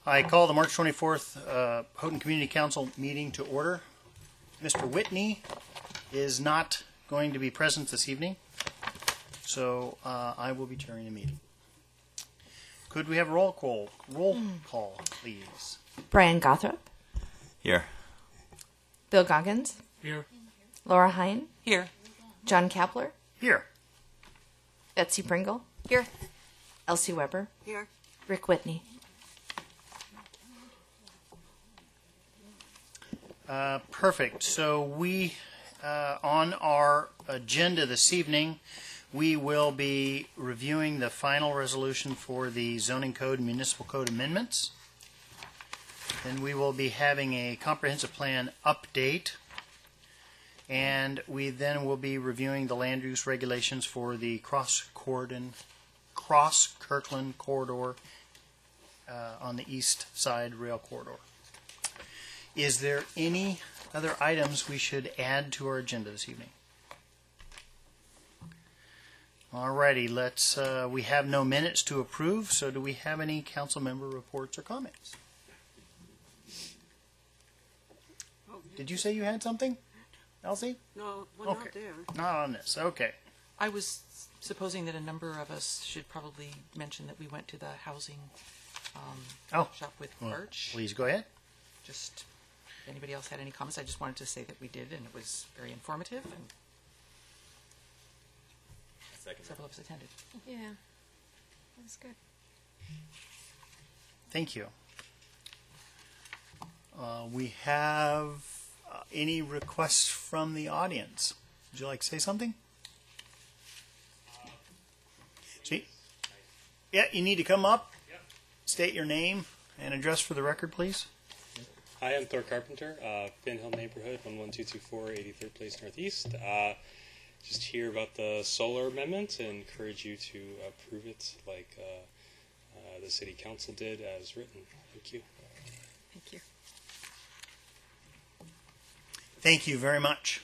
I call the March 24th Houghton Community Council meeting to order. Mr. Whitney is not going to be present this evening, so I will be chairing the meeting. Could we have a roll call, please? Brian Gothrop. Here. Bill Goggins. Here. Laura Hine. Here. John Kapler. Here. Betsy Pringle. Here. Elsie Weber. Here. Rick Whitney. Perfect. So we, on our agenda this evening, we will be reviewing the final resolution for the zoning code and municipal code amendments. Then we will be having a comprehensive plan update. And we then will be reviewing the land use regulations for the Cross-Kirkland corridor on the east side rail corridor. Is there any other items we should add to our agenda this evening? Alrighty, let's. We have no minutes to approve, so do we have any council member reports or comments? Did you say you had something, Elsie? No, we're Okay. not there. Not on this. Okay. I was supposing that a number of us should probably mention that we went to the housing shop with Arch. Please go ahead. Just if anybody else had any comments, I just wanted to say that we did, and it was very informative, and several of us attended. Yeah, that's good. Thank you. We have any requests from the audience? Would you like to say something? See? Yeah, you need to come up, state your name and address for the record, please. Hi, I'm Thor Carpenter, Finn Hill Neighborhood, 11224 83rd Place Northeast. Just hear about the solar amendment and encourage you to approve it like the City Council did as written. Thank you. Thank you. Thank you very much.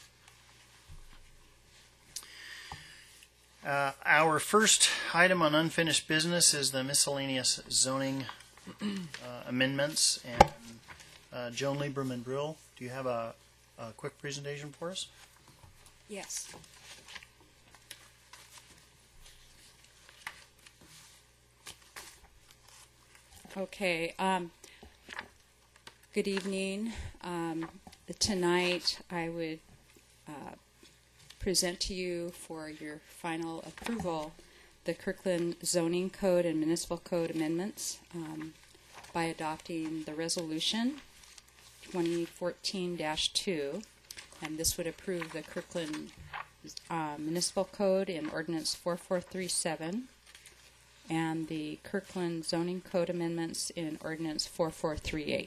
Our first item on unfinished business is the miscellaneous zoning amendments. And Joan Lieberman Brill, do you have a quick presentation for us? Yes. Okay. Good evening. Tonight I would present to you for your final approval the Kirkland Zoning Code and Municipal Code amendments by adopting the resolution 2014-2, and this would approve the Kirkland Municipal Code in Ordinance 4437 and the Kirkland Zoning Code amendments in Ordinance 4438.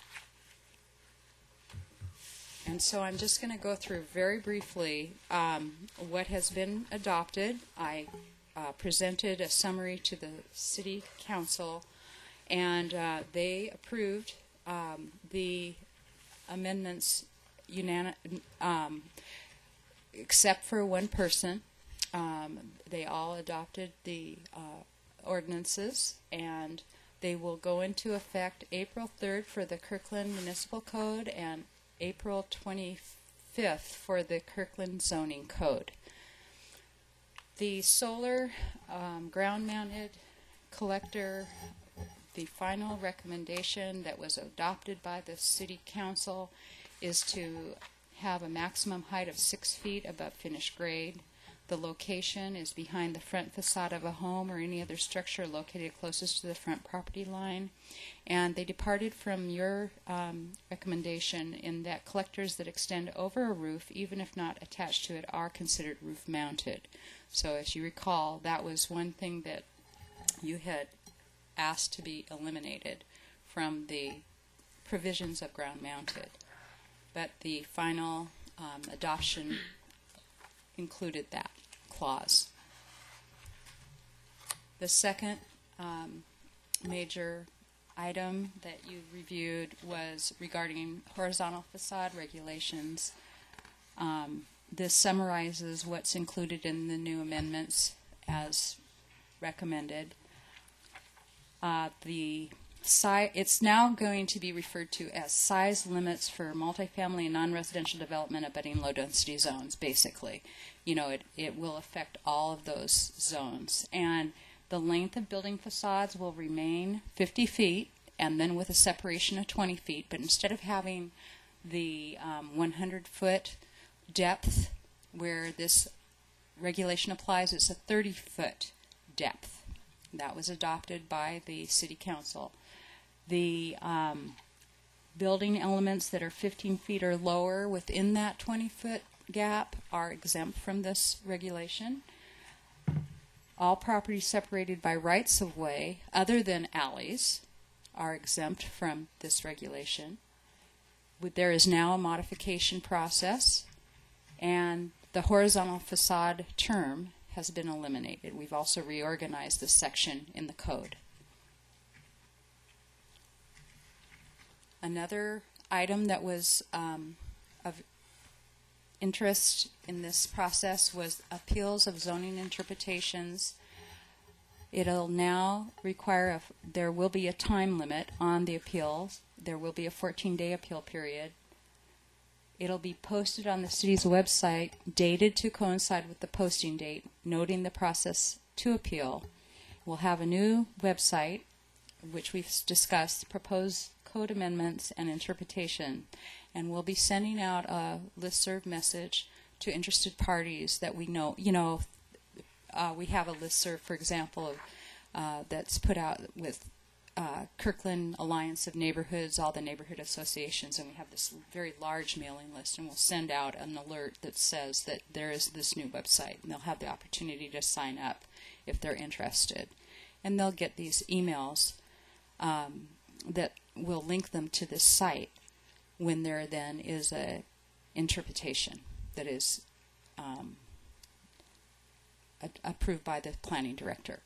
And so I'm just going to go through very briefly what has been adopted. I presented a summary to the City Council, and they approved the amendments except for one person. They all adopted the ordinances, and they will go into effect April 3rd for the Kirkland Municipal Code and April 25th for the Kirkland Zoning Code. The solar ground-mounted collector, the final recommendation that was adopted by the City Council is to have a maximum height of 6 feet above finished grade. The location is behind the front facade of a home or any other structure located closest to the front property line. And they departed from your recommendation in that collectors that extend over a roof, even if not attached to it, are considered roof mounted. So as you recall, that was one thing that you had asked to be eliminated from the provisions of ground mounted. But the final adoption included that clause. The second major item that you reviewed was regarding horizontal facade regulations. This summarizes what's included in the new amendments as recommended. The it's now going to be referred to as size limits for multifamily and non-residential development abutting low-density zones, basically. It will affect all of those zones. And the length of building facades will remain 50 feet, and then with a separation of 20 feet. But instead of having the 100-foot depth where this regulation applies, it's a 30-foot depth. That was adopted by the City Council. The building elements that are 15 feet or lower within that 20-foot gap are exempt from this regulation. All properties separated by rights of way other than alleys are exempt from this regulation. There is now a modification process, and the horizontal facade term has been eliminated. We've also reorganized this section in the code. Another item that was of interest in this process was appeals of zoning interpretations. It'll now require there will be a time limit on the appeals. There will be a 14-day appeal period. It'll be posted on the city's website, dated to coincide with the posting date, noting the process to appeal. We'll have a new website, which we've discussed, proposed code amendments and interpretation, and we'll be sending out a listserv message to interested parties that we know. We have a listserv, for example, that's put out with Kirkland Alliance of Neighborhoods, all the neighborhood associations, and we have this very large mailing list, and we'll send out an alert that says that there is this new website, and they'll have the opportunity to sign up if they're interested. And they'll get these emails that will link them to this site when there then is a interpretation that is approved by the planning director.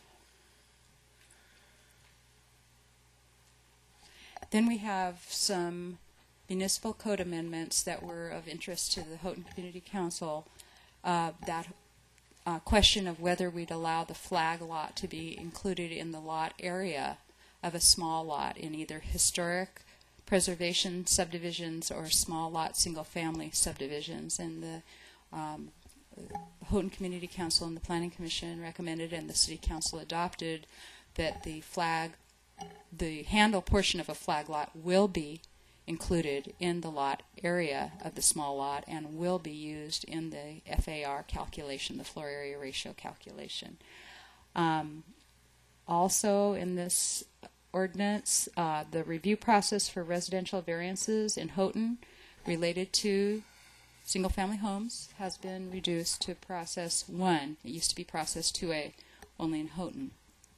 Then we have some municipal code amendments that were of interest to the Houghton Community Council. That question of whether we'd allow the flag lot to be included in the lot area of a small lot in either historic preservation subdivisions or small lot single-family subdivisions. And the Houghton Community Council and the Planning Commission recommended, and the City Council adopted, that the handle portion of a flag lot will be included in the lot area of the small lot and will be used in the FAR calculation, the floor area ratio calculation. Also in this ordinance, the review process for residential variances in Houghton related to single-family homes has been reduced to process 1. It used to be process 2A only in Houghton.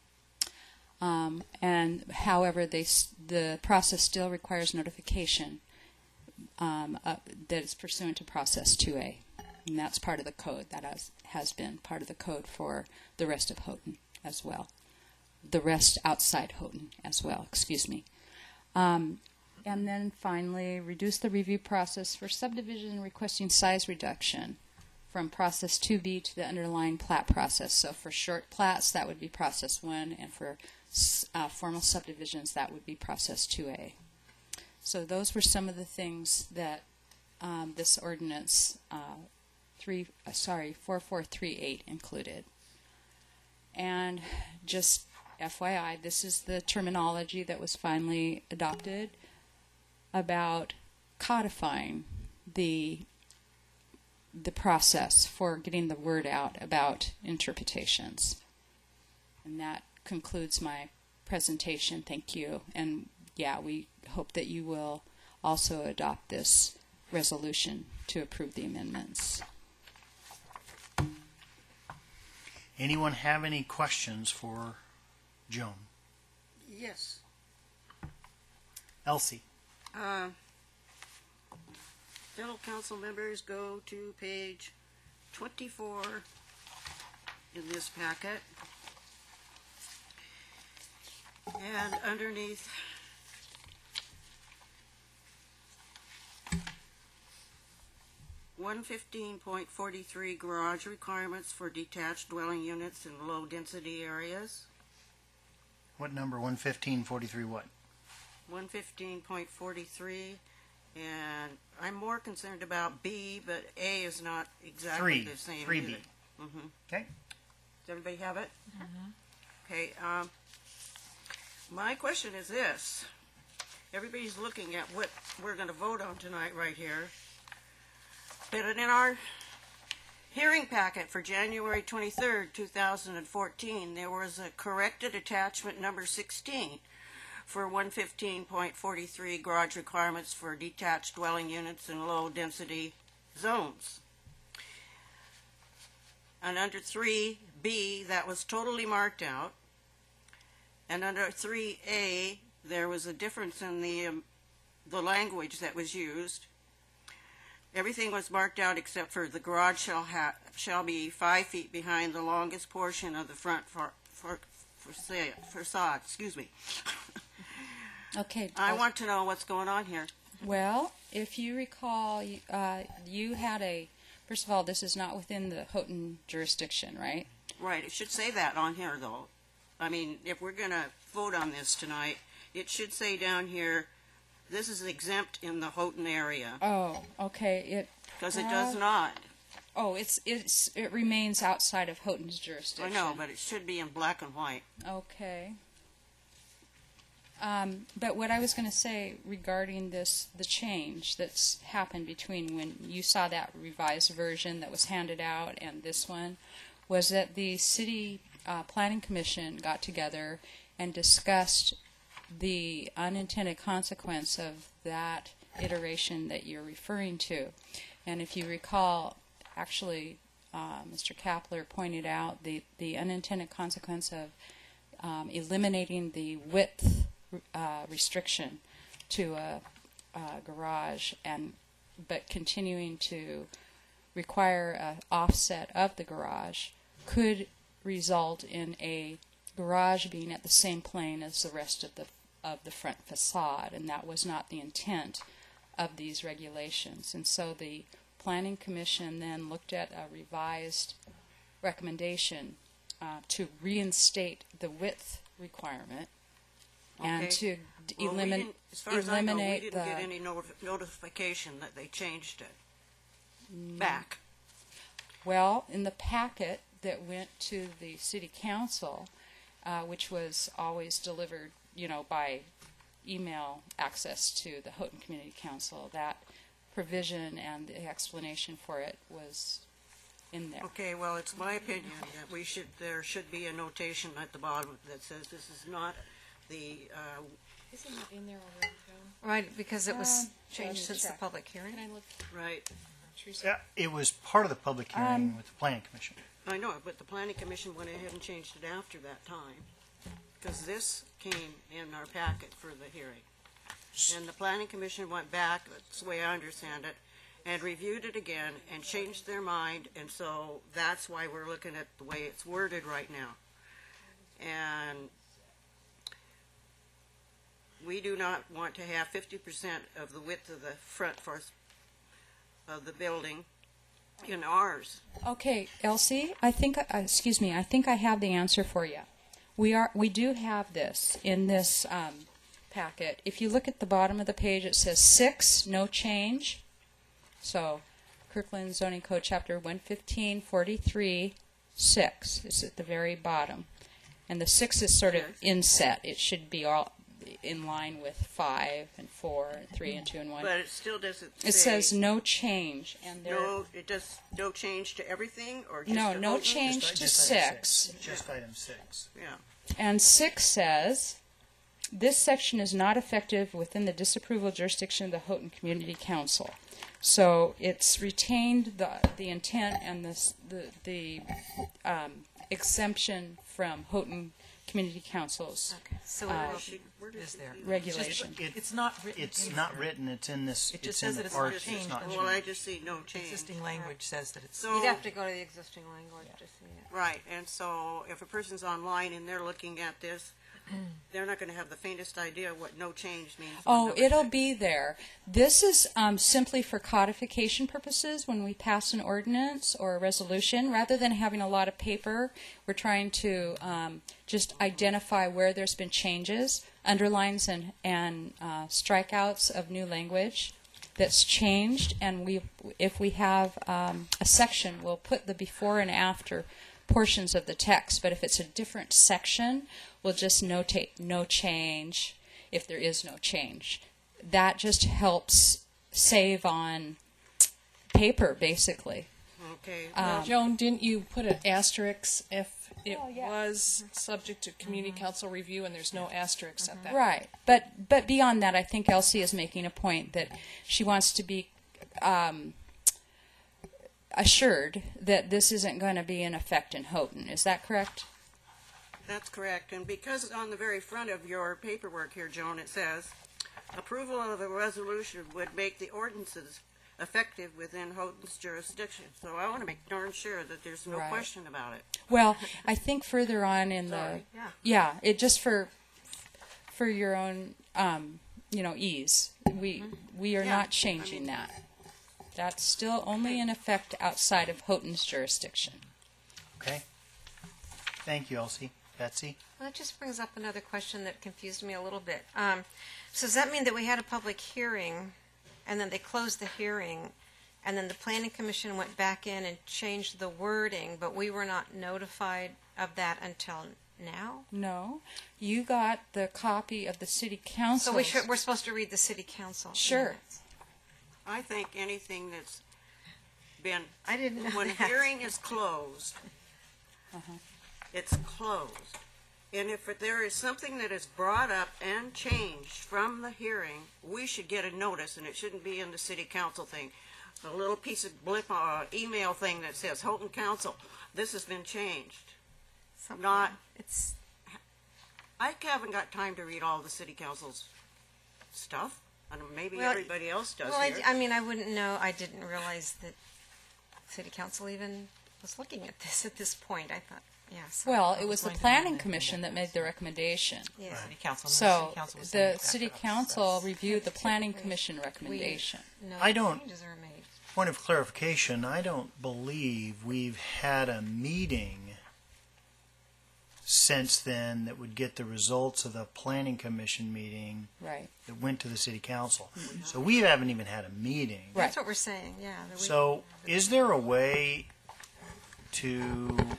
And however, the process still requires notification that is pursuant to process 2A, and that's part of the code. That has been part of the code for the rest of Houghton as well, the rest outside Houghton as well. Excuse me. And then finally, reduce the review process for subdivision requesting size reduction from process 2B to the underlying plat process. So for short plats, that would be process 1, and for formal subdivisions, that would be process 2A. So those were some of the things that this ordinance 4438 included. And just FYI, this is the terminology that was finally adopted about codifying the process for getting the word out about interpretations. And that concludes my presentation. Thank you. And yeah, we hope that you will also adopt this resolution to approve the amendments. Anyone have any questions for Joan? Yes. Elsie? Fellow council members, go to page 24 in this packet. And underneath (115.43) garage requirements for detached dwelling units in low density areas. What number? 11543 what? 115.43, and I'm more concerned about B, but A is not exactly the same. 3B. either. Okay. Does everybody have it? Okay, my question is this. Everybody's looking at what we're going to vote on tonight right here. But in our hearing packet for January 23rd, 2014, there was a corrected attachment number 16 for 115.43 garage requirements for detached dwelling units in low-density zones. And under 3B, that was totally marked out. And under 3A, there was a difference in the language that was used. Everything was marked out except for the garage shall be 5 feet behind the longest portion of the front facade. Excuse me. Okay. I want to know what's going on here. Well, if you recall, you had a. First of all, this is not within the Houghton jurisdiction, right? Right. It should say that on here, though. I mean, if we're going to vote on this tonight, it should say down here, this is exempt in the Houghton area. Oh, okay. Because it does not. Oh, it remains outside of Houghton's jurisdiction. I know, but it should be in black and white. Okay. But what I was going to say regarding the change that's happened between when you saw that revised version that was handed out and this one, was that the City Planning Commission got together and discussed the unintended consequence of that iteration that you're referring to. And if you recall, actually, Mr. Kapler pointed out the unintended consequence of eliminating the width restriction to a garage, but continuing to require an offset of the garage could result in a garage being at the same plane as the rest of the front facade, and that was not the intent of these regulations. And so the Planning Commission then looked at a revised recommendation to reinstate the width requirement and to eliminate as far as I know, we didn't get any notification that they changed it back. Well, in the packet that went to the City Council, which was always delivered, by email access to the Houghton Community Council, that provision and the explanation for it was in there. Okay, well, it's my opinion that there should be a notation at the bottom that says this is not the, Isn't it in there already, Joan? Right, because it was changed me since the check. public hearing. Can I look? right. Yeah, it was part of the public hearing with the Planning Commission. I know, but the Planning Commission went ahead and changed it after that time, because this came in our packet for the hearing. And the Planning Commission went back, that's the way I understand it, and reviewed it again and changed their mind, and so that's why we're looking at the way it's worded right now. And we do not want to have 50% of the width of the front of the building in ours. Okay, Elsie, I think I have the answer for you. We do have this in this packet. If you look at the bottom of the page, it says 6, no change. So, Kirkland Zoning Code Chapter 11543, 6 is at the very bottom. And the 6 is sort of inset. It should be all in line with 5 and 4 and 3 and 2 and 1. But it still doesn't say. It says no change, and It does no change to everything, or just no to no Houghton? change to Just item 6. Just item 6. Yeah. And 6 says, this section is not effective within the disapproval jurisdiction of the Houghton Community Council. So it's retained the intent and the exemption from Houghton Community Council's So Where Is there? regulation. It's not written. It's in not there. written. It's in this. It just it's says in that the it's part not that's changed. not Well, I changed. just see no change. Existing language says that it's. So, you'd have to go to the existing language to see it. right, and so if a person's online and they're looking at this, they're not going to have the faintest idea what no change means. on Oh, number it'll 6. be there. This is simply for codification purposes. When we pass an ordinance or a resolution, rather than having a lot of paper, we're trying to just identify where there's been changes, underlines and strikeouts of new language that's changed. And if we have a section, we'll put the before and after portions of the text. But if it's a different section, we'll just notate no change if there is no change. That just helps save on paper, basically. Okay. Joan, didn't you put an asterisk if it was subject to community council review and there's no asterisk at that? Right. But beyond that, I think Elsie is making a point that she wants to be assured that this isn't going to be in effect in Houghton. Is that correct? That's correct. And because on the very front of your paperwork here, Joan, it says, approval of a resolution would make the ordinances effective within Houghton's jurisdiction. So I want to make darn sure that there's no Right. question about it. Well, I think further on in Sorry. yeah, it just for your own ease. We are Yeah, not changing that. That's still only in effect outside of Houghton's jurisdiction. Okay. Thank you, Elsie. Betsy? Well, that just brings up another question that confused me a little bit. So does that mean that we had a public hearing, and then they closed the hearing, and then the planning commission went back in and changed the wording, but we were not notified of that until now? No, you got the copy of the city council. So we're supposed to read the city council. Sure. I think anything that's been, I didn't know when a that. hearing is closed, it's closed. And if there is something that is brought up and changed from the hearing, we should get a notice, and it shouldn't be in the city council thing. A little piece of email thing that says, Houghton Council, this has been changed. Something. Not, It's I haven't got time to read all the city council's stuff, and maybe Well, everybody else does well, here. I mean, I wouldn't know. I didn't realize that city council even was looking at this at this point. I thought, yes. Well, it was the going to planning amend it. commission that made the recommendation. Yeah. City council. And So the city council was the saying city that. council reviewed the planning commission recommendation. No I don't- changes are made. Point of clarification, I don't believe we've had a meeting since then that would get the results of the planning commission meeting Right. that went to the city council. So we haven't even had a meeting. Right. That's what we're saying. Yeah. that we- So is there a way to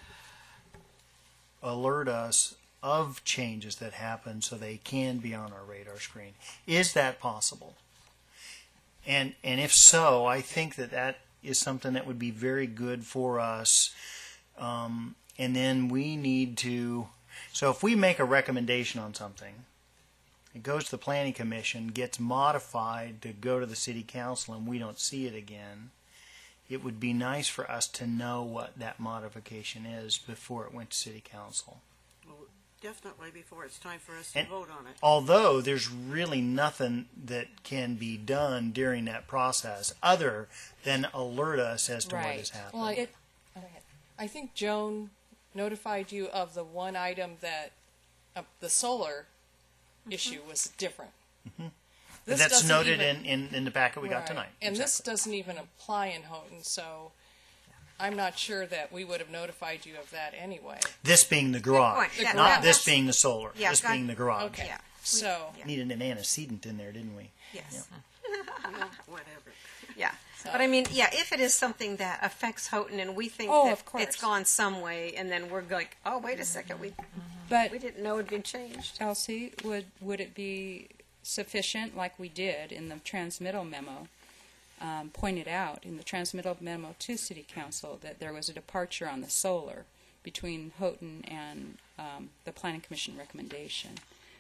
alert us of changes that happen so they can be on our radar screen? Is that possible? And if so, I think that is something that would be very good for us. And then we need to, so if we make a recommendation on something, it goes to the planning commission, gets modified to go to the city council, and we don't see it again, it would be nice for us to know what that modification is before it went to city council. Well, definitely before it's time for us to And- vote on it. Although there's really nothing that can be done during that process other than alert us as to what Right. has happened. Well, I think Joan notified you of the one item that the solar issue was different. This That's doesn't noted even- in the packet we got Right. tonight. And this Exactly. doesn't even apply in Houghton, so I'm not sure that we would have notified you of that anyway. This being the garage, point. Yeah, not that- this that's- being the solar. Yeah, this that- being the garage. Okay. Yeah. So, Yeah. Needed an antecedent in there, didn't we? Yes. Whatever. Yeah. But I mean, yeah, if it is something that affects Houghton and we think Oh, that of course. it's gone some way, and then we're like, oh, wait a second, we But didn't know it had been changed. Elsie, would it be sufficient, like we did in the transmittal memo, pointed out in the transmittal memo to City Council that there was a departure on the solar between Houghton and the Planning Commission recommendation?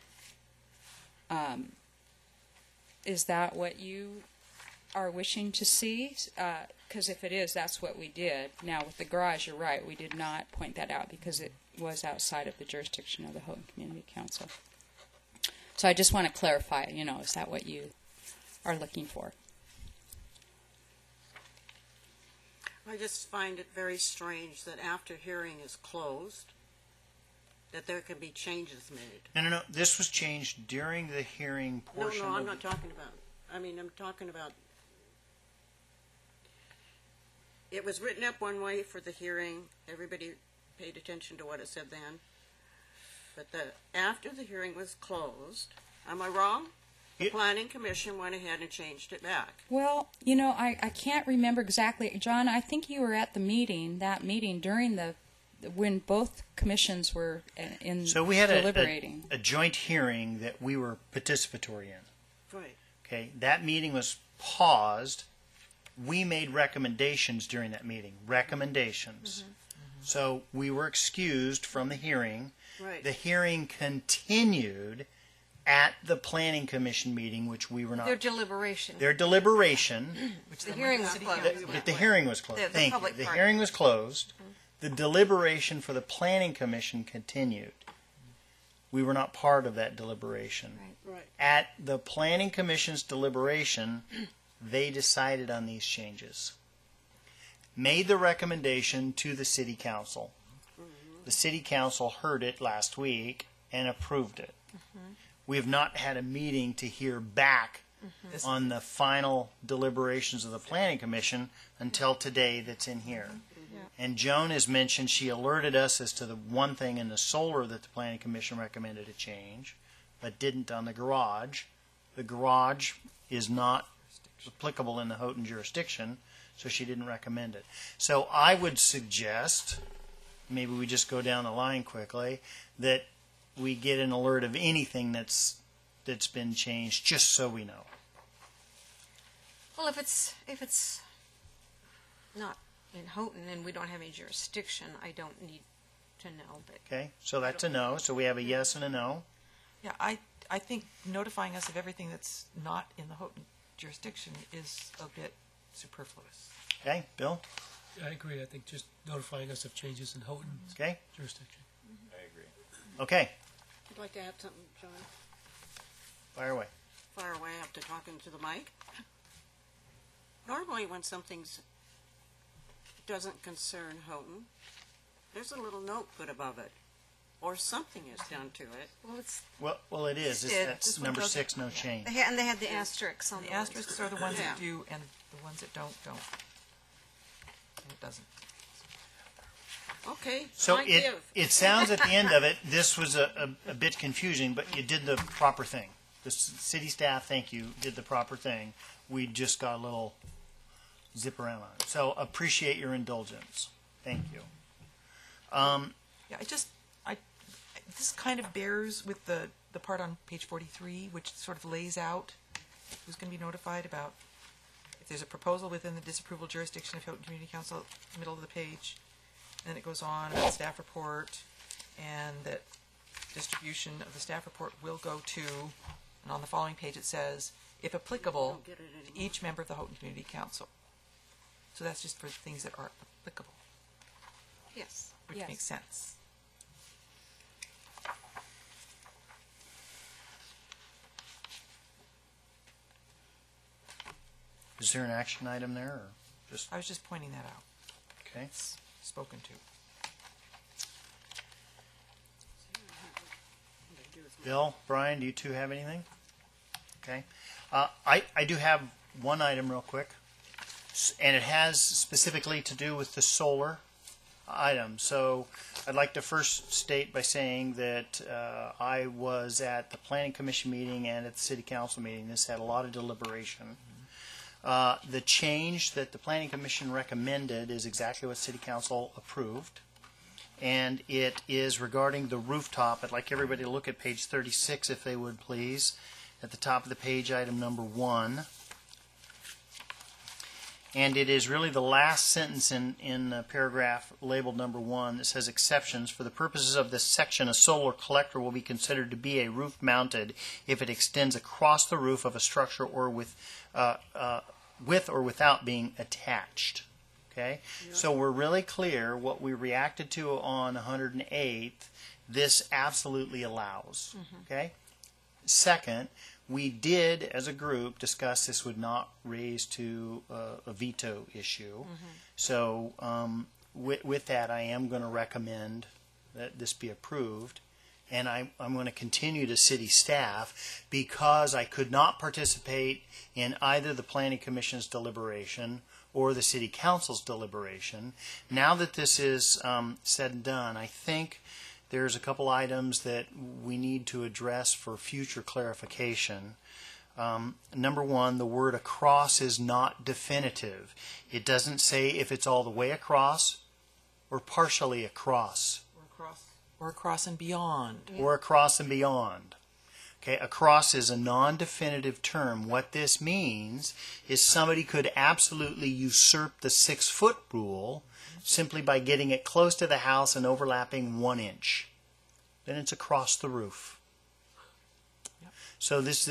Is that what you are wishing to see? Because if it is, that's what we did. Now, with the garage, you're right. We did not point that out because it was outside of the jurisdiction of the Houghton Community Council. So I just want to clarify, is that what you are looking for? I just find it very strange that after hearing is closed, that there can be changes made. No. This was changed during the hearing portion. No, I'm not talking about. I'm talking about. It was written up one way for the hearing. Everybody paid attention to what it said then. But after the hearing was closed, am I wrong? The Planning Commission went ahead and changed it back. Well, I can't remember exactly. John, I think you were at that meeting during when both commissions were So we had deliberating. a joint hearing that we were participatory in. Right. Okay, that meeting was paused. We made recommendations during that meeting. Recommendations. So we were excused from the hearing. Right. The hearing continued at the Planning Commission meeting, which we were not. Their deliberation. Their deliberation. Which The hearing was closed. But the hearing was closed. The Thank you. public The part. hearing was closed. The deliberation for the Planning Commission continued. We were not part of that deliberation. Right. Right. At the Planning Commission's deliberation, they decided on these changes. Made the recommendation to the City Council. The City Council heard it last week and approved it. We have not had a meeting to hear back on the final deliberations of the Planning Commission until today that's in here. And Joan has mentioned she alerted us as to the one thing in the solar that the Planning Commission recommended a change, but didn't on the garage. The garage is not applicable in the Houghton jurisdiction, so she didn't recommend it. So I would suggest, maybe we just go down the line quickly, that we get an alert of anything that's been changed, just so we know. Well, if it's not in Houghton and we don't have any jurisdiction, I don't need to know. But Okay, so that's a no. So we have a yes and a no. Yeah, I think notifying us of everything that's not in the Houghton jurisdiction is a bit superfluous. Okay, Bill? I agree. I think just notifying us of changes in Houghton's Okay, jurisdiction. okay, I'd like to add something, John. fire away. Far away up to talking to the mic. Normally when something's doesn't concern Houghton, there's a little note put above it, or something is done to it. well, it's Well, it is. Did. That's This one number doesn't- 6, no change. and they had the asterisks on The the asterisks are the ones Yeah. that do, and the ones that don't. And it doesn't. Okay, So I it give. it sounds at the end of it, this was a bit confusing, but you did the proper thing. The city staff, thank you, did the proper thing. We just got a little zip around on it. So appreciate your indulgence. Thank you. Yeah, this kind of bears with the part on page 43, which sort of lays out who's going to be notified about if there's a proposal within the disapproval jurisdiction of Houghton Community Council, middle of the page. Then it goes on about staff report, and that distribution of the staff report will go to, and on the following page it says, if applicable, Don't get it to anymore. each member of the Houghton Community Council. So that's just for things that are applicable, yes. which Yes. makes sense. Is there an action item there, or just I was just pointing that out. okay? It's spoken to. Bill, Brian, do you two have anything? Okay. I do have one item real quick, and it has specifically to do with the solar item. So I'd like to first state by saying that I was at the Planning Commission meeting and at the City Council meeting. This had a lot of deliberation. The change that the Planning Commission recommended is exactly what City Council approved. And it is regarding the rooftop. I'd like everybody to look at page 36, if they would please. At the top of the page, item number 1. And it is really the last sentence in paragraph labeled number 1 that says exceptions. For the purposes of this section, a solar collector will be considered to be a roof mounted if it extends across the roof of a structure or with or without being attached. Okay, so we're really clear what we reacted to on 108th. This absolutely allows. Okay. Second, we did, as a group, discuss this would not raise to a veto issue. So with that, I am going to recommend that this be approved, and I'm going to continue to city staff because I could not participate in either the Planning Commission's deliberation or the City Council's deliberation. Now that this is said and done, I think there's a couple items that we need to address for future clarification. Number one, the word across is not definitive. It doesn't say if it's all the way across or partially across. Or across and beyond. Or across and beyond. Okay, across is a non-definitive term. What this means is somebody could absolutely usurp the 6-foot rule simply by getting it close to the house and overlapping 1 inch. Then it's across the roof. Yep. So this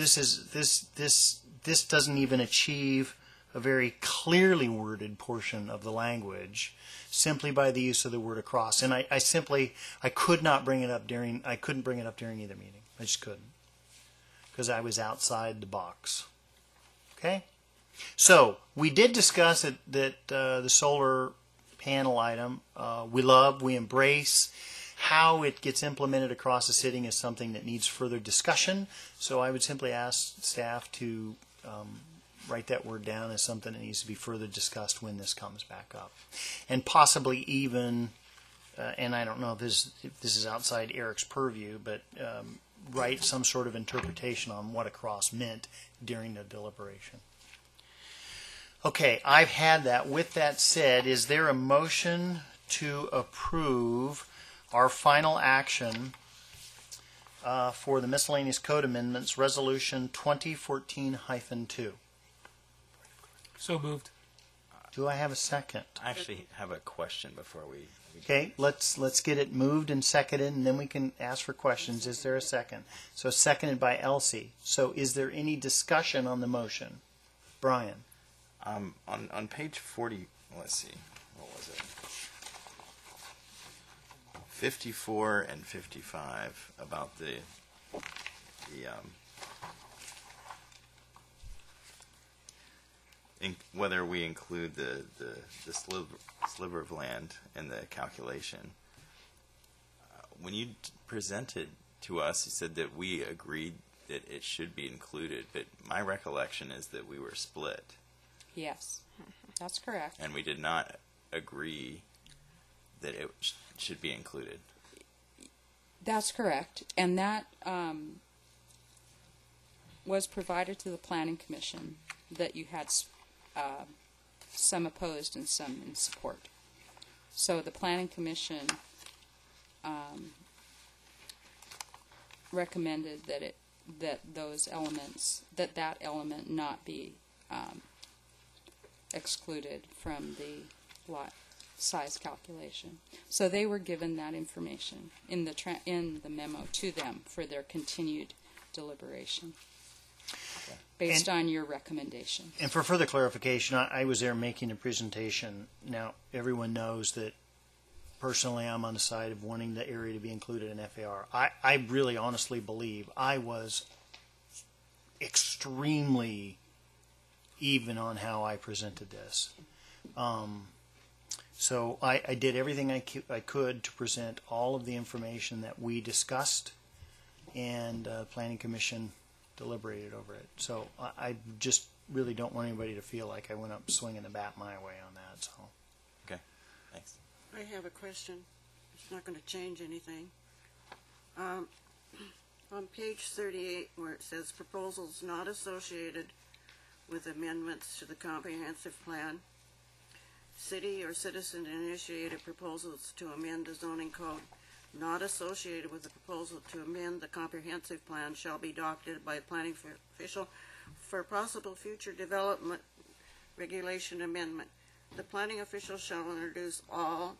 doesn't even achieve a very clearly worded portion of the language simply by the use of the word across. And I couldn't bring it up during either meeting. I just couldn't. Because I was outside the box. Okay? So, we did discuss that the solar panel item, we embrace. How it gets implemented across the city is something that needs further discussion. So I would simply ask staff to write that word down as something that needs to be further discussed when this comes back up. And possibly even, and I don't know if this is outside Eric's purview, but write some sort of interpretation on what across meant during the deliberation. Okay, I've had that. With that said, is there a motion to approve our final action for the miscellaneous code amendments, Resolution 2014-2? So moved. Do I have a second? I actually have a question before we Okay, let's get it moved and seconded, and then we can ask for questions. Is there a second? So seconded by Elsie. So is there any discussion on the motion? Brian? on page 40, let's see, what was it? 54 and 55 about whether we include the sliver of land in the calculation. When you presented to us, you said that we agreed that it should be included, but my recollection is that we were split. Yes, that's correct. And we did not agree that it should be included. That's correct. And that was provided to the Planning Commission, that you had some opposed and some in support. So the Planning Commission recommended that that element not be excluded from the lot size calculation. So they were given that information in the memo to them for their continued deliberation based on your recommendation. And for further clarification, I was there making a presentation. Now, everyone knows that personally I'm on the side of wanting the area to be included in FAR. I really honestly believe I was extremely even on how I presented this. So I did everything I could to present all of the information that we discussed, and Planning Commission deliberated over it. So I just really don't want anybody to feel like I went up swinging the bat my way on that. So. Okay, thanks. I have a question. It's not going to change anything. On page 38, where it says proposals not associated with amendments to the comprehensive plan, city or citizen initiated proposals to amend the zoning code not associated with the proposal to amend the comprehensive plan shall be docketed by a planning official for possible future development regulation amendment. The planning official shall introduce all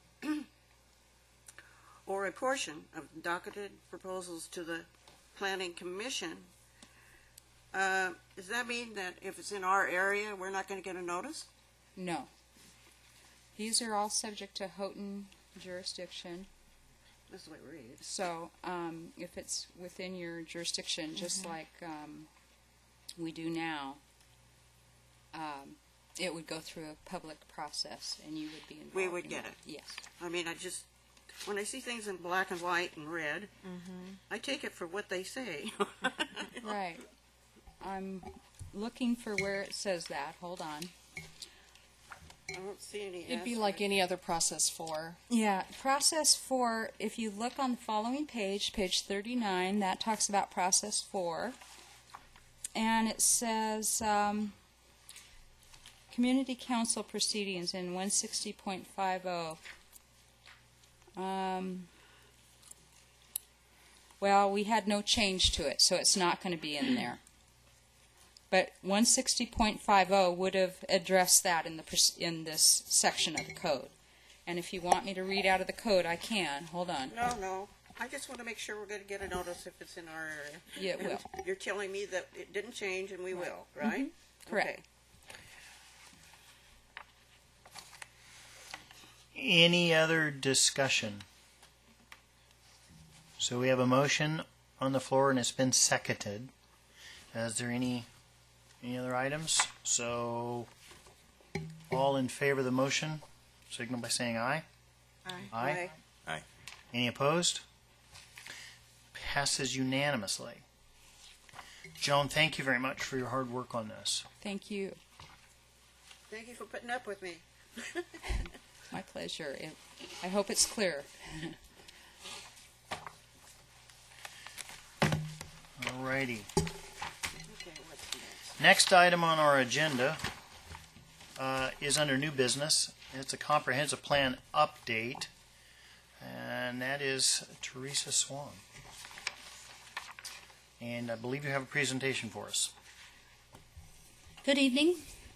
or a portion of docketed proposals to the Planning Commission. Does that mean that if it's in our area, we're not going to get a notice? No. These are all subject to Houghton jurisdiction. That's the way we read it. So if it's within your jurisdiction, just like we do now, it would go through a public process, and you would be involved. We would in get that. it. Yes. I mean, when I see things in black and white and red, I take it for what they say. Right. I'm looking for where it says that. Hold on. I don't see any. It'd be S. like any other process for. Yeah, process 4, if you look on the following page, page 39, that talks about process 4. And it says community council proceedings in 160.50. Well, we had no change to it, so it's not going to be in there. But 160.50 would have addressed that in this section of the code. And if you want me to read out of the code, I can. Hold on. No. I just want to make sure we're going to get a notice if it's in our area. Yeah, it will. You're telling me that it didn't change, and we will, right? Correct. Okay. Any other discussion? So we have a motion on the floor and it's been seconded. Is there any other items? So all in favor of the motion, signal by saying aye. Aye. Aye. Any opposed? Passes unanimously. Joan, thank you very much for your hard work on this. Thank you. Thank you for putting up with me. My pleasure. I hope it's clear. Alrighty. Okay, what's next? Next item on our agenda is under new business. It's a comprehensive plan update, and that is Teresa Swan. And I believe you have a presentation for us. Good evening.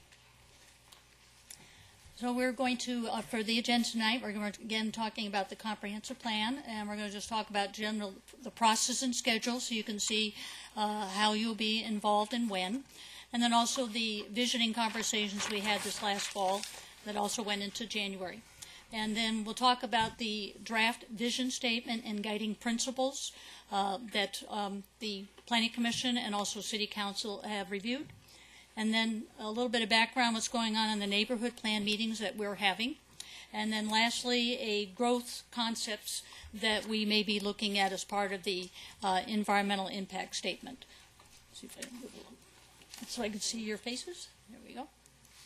So we're going to, for the agenda tonight, we're going to again talking about the comprehensive plan, and we're going to just talk about the process and schedule, so you can see how you'll be involved and when. And then also the visioning conversations we had this last fall that also went into January. And then we'll talk about the draft vision statement and guiding principles that the Planning Commission and also City Council have reviewed. And then a little bit of background, what's going on in the neighborhood plan meetings that we're having. And then lastly, a growth concepts that we may be looking at as part of the environmental impact statement. Let's see if I can move along so I can see your faces. There we go.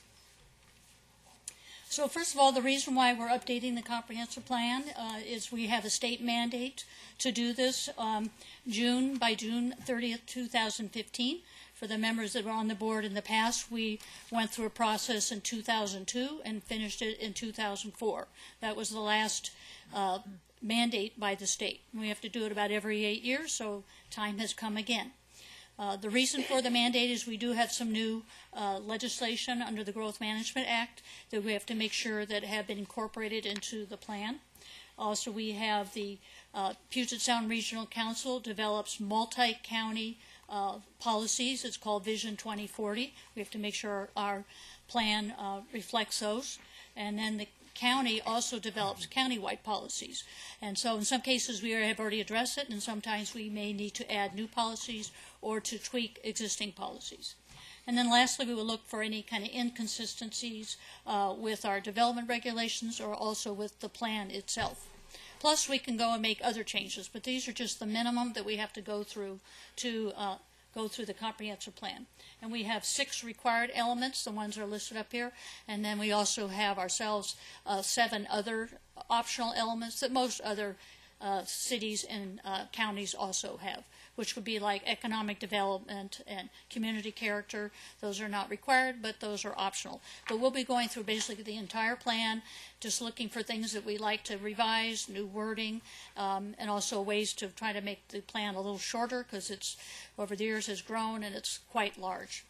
So first of all, the reason why we're updating the comprehensive plan is we have a state mandate to do this by June 30th, 2015. For the members that were on the board in the past, we went through a process in 2002 and finished it in 2004. That was the last mandate by the state. We have to do it about every 8 years, so time has come again. The reason for the mandate is we do have some new legislation under the Growth Management Act that we have to make sure that have been incorporated into the plan. Also, we have the Puget Sound Regional Council develops multi-county policies. It's called Vision 2040. We have to make sure our plan reflects those. And then the county also develops countywide policies. And so in some cases we have already addressed it, and sometimes we may need to add new policies or to tweak existing policies. And then lastly, we will look for any kind of inconsistencies with our development regulations or also with the plan itself. Plus, we can go and make other changes, but these are just the minimum that we have to go through to go through the comprehensive plan. And we have 6 required elements, the ones that are listed up here, and then we also have ourselves 7 other optional elements that most other cities and counties also have, which would be like economic development and community character. Those are not required, but those are optional. But we'll be going through basically the entire plan, just looking for things that we like to revise, new wording, and also ways to try to make the plan a little shorter because it's over the years has grown and it's quite large.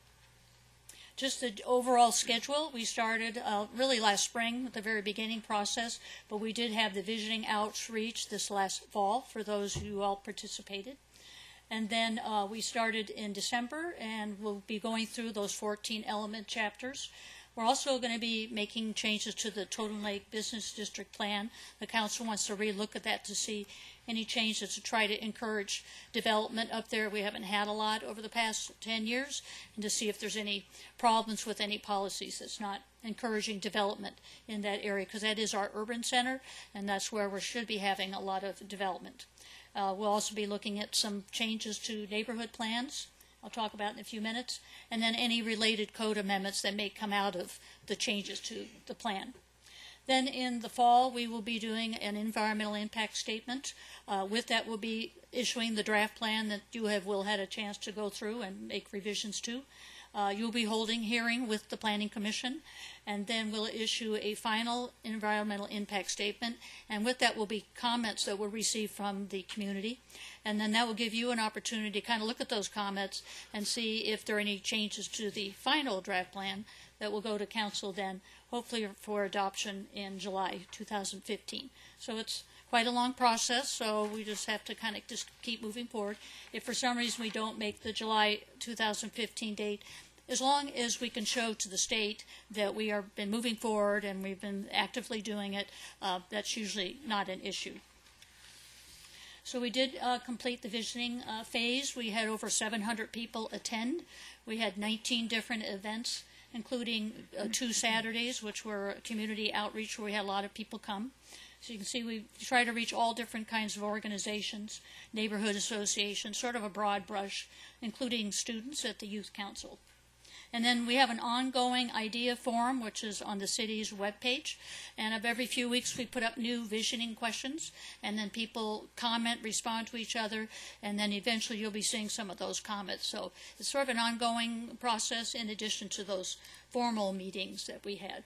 Just the overall schedule, we started really last spring at the very beginning process, but we did have the visioning outreach this last fall for those who all participated. And then we started in December, and we'll be going through those 14 element chapters. We're also going to be making changes to the Totem Lake Business District Plan. The council wants to relook at that to see any changes to try to encourage development up there. We haven't had a lot over the past 10 years, and to see if there's any problems with any policies that's not encouraging development in that area, because that is our urban center, and that's where we should be having a lot of development. We'll also be looking at some changes to neighborhood plans I'll talk about in a few minutes, and then any related code amendments that may come out of the changes to the plan. Then in the fall, we will be doing an environmental impact statement. With that, we'll be issuing the draft plan that you will had a chance to go through and make revisions to. You'll be holding hearing with the Planning Commission, and then we'll issue a final environmental impact statement, and with that will be comments that we'll receive from the community, and then that will give you an opportunity to kind of look at those comments and see if there are any changes to the final draft plan that will go to council then, hopefully for adoption in July 2015. So it's quite a long process, so we just have to kind of just keep moving forward. If for some reason we don't make the July 2015 date, as long as we can show to the state that we have been moving forward and we've been actively doing it, that's usually not an issue. So we did complete the visioning phase. We had over 700 people attend. We had 19 different events, including 2 Saturdays, which were community outreach where we had a lot of people come. So you can see we try to reach all different kinds of organizations, neighborhood associations, sort of a broad brush, including students at the Youth Council. And then we have an ongoing idea forum, which is on the city's webpage. And of every few weeks, we put up new visioning questions, and then people comment, respond to each other, and then eventually you'll be seeing some of those comments. So it's sort of an ongoing process in addition to those formal meetings that we had.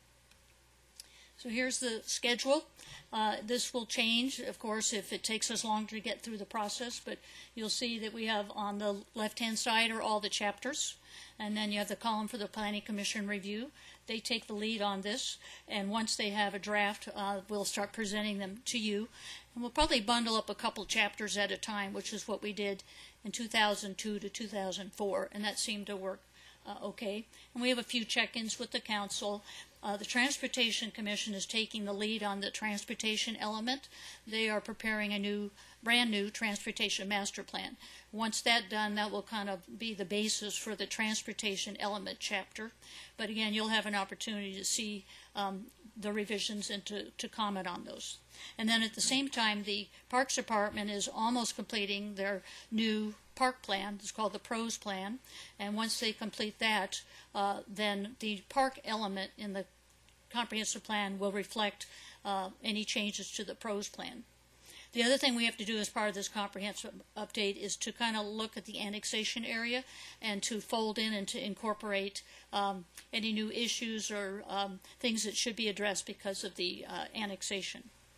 So here's the schedule. This will change, of course, if it takes us longer to get through the process, but you'll see that we have on the left-hand side are all the chapters, and then you have the column for the Planning Commission review. They take the lead on this, and once they have a draft, we'll start presenting them to you. And we'll probably bundle up a couple chapters at a time, which is what we did in 2002 to 2004, and that seemed to work okay. And we have a few check-ins with the council. The Transportation Commission is taking the lead on the transportation element. They are preparing a brand new transportation master plan. Once that's done, that will kind of be the basis for the transportation element chapter. But again, you'll have an opportunity to see the revisions and to comment on those. And then at the same time, the Parks Department is almost completing their new park plan. It's called the PROS plan. And once they complete that, then the park element in the comprehensive plan will reflect any changes to the PROS plan. The other thing we have to do as part of this comprehensive update is to kind of look at the annexation area and to fold in and to incorporate any new issues or things that should be addressed because of the annexation.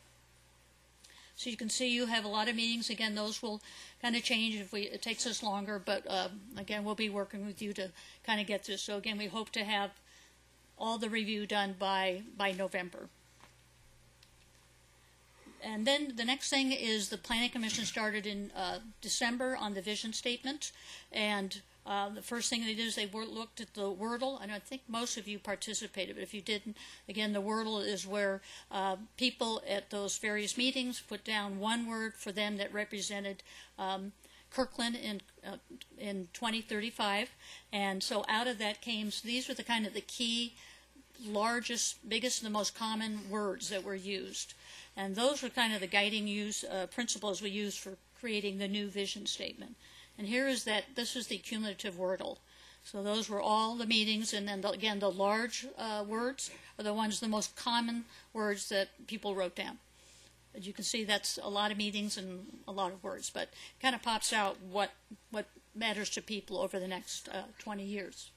So you can see you have a lot of meetings. Again, those will kind of change if it takes us longer, but again, we'll be working with you to kind of get this. So again, we hope to have all the review done by November. And then the next thing is the Planning Commission started in December on the vision statement, and the first thing they did is they looked at the Wordle, and I think most of you participated, but if you didn't, again, the Wordle is where people at those various meetings put down one word for them that represented Kirkland in 2035, and so out of that came, so these were the kind of the key, largest, biggest, and the most common words that were used. And those were kind of the guiding principles we used for creating the new vision statement. And here is this is the cumulative Wordle. So those were all the meetings, and then again, the large words are the ones, the most common words that people wrote down. As you can see, that's a lot of meetings and a lot of words, but it kind of pops out what matters to people over the next 20 years.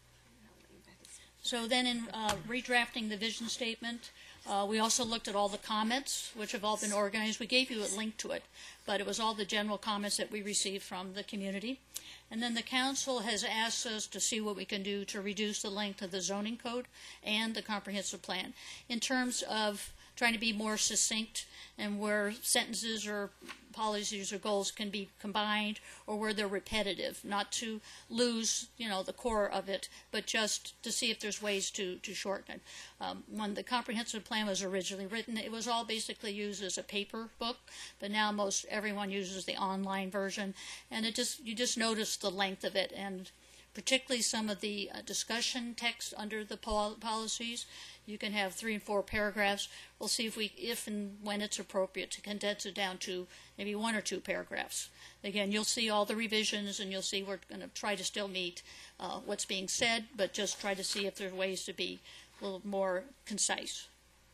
So then in redrafting the vision statement, we also looked at all the comments, which have all been organized. We gave you a link to it, but it was all the general comments that we received from the community. And then the council has asked us to see what we can do to reduce the length of the zoning code and the comprehensive plan. In terms of trying to be more succinct, and where sentences or policies or goals can be combined, or where they're repetitive, not to lose, the core of it, but just to see if there's ways to shorten it. When the comprehensive plan was originally written, it was all basically used as a paper book, but now most everyone uses the online version, and you just notice the length of it, and particularly some of the discussion text under the policies. You can have 3 and 4 paragraphs. We'll see if and when it's appropriate to condense it down to maybe 1 or 2 paragraphs. Again, you'll see all the revisions, and you'll see we're going to try to still meet what's being said, but just try to see if there's ways to be a little more concise.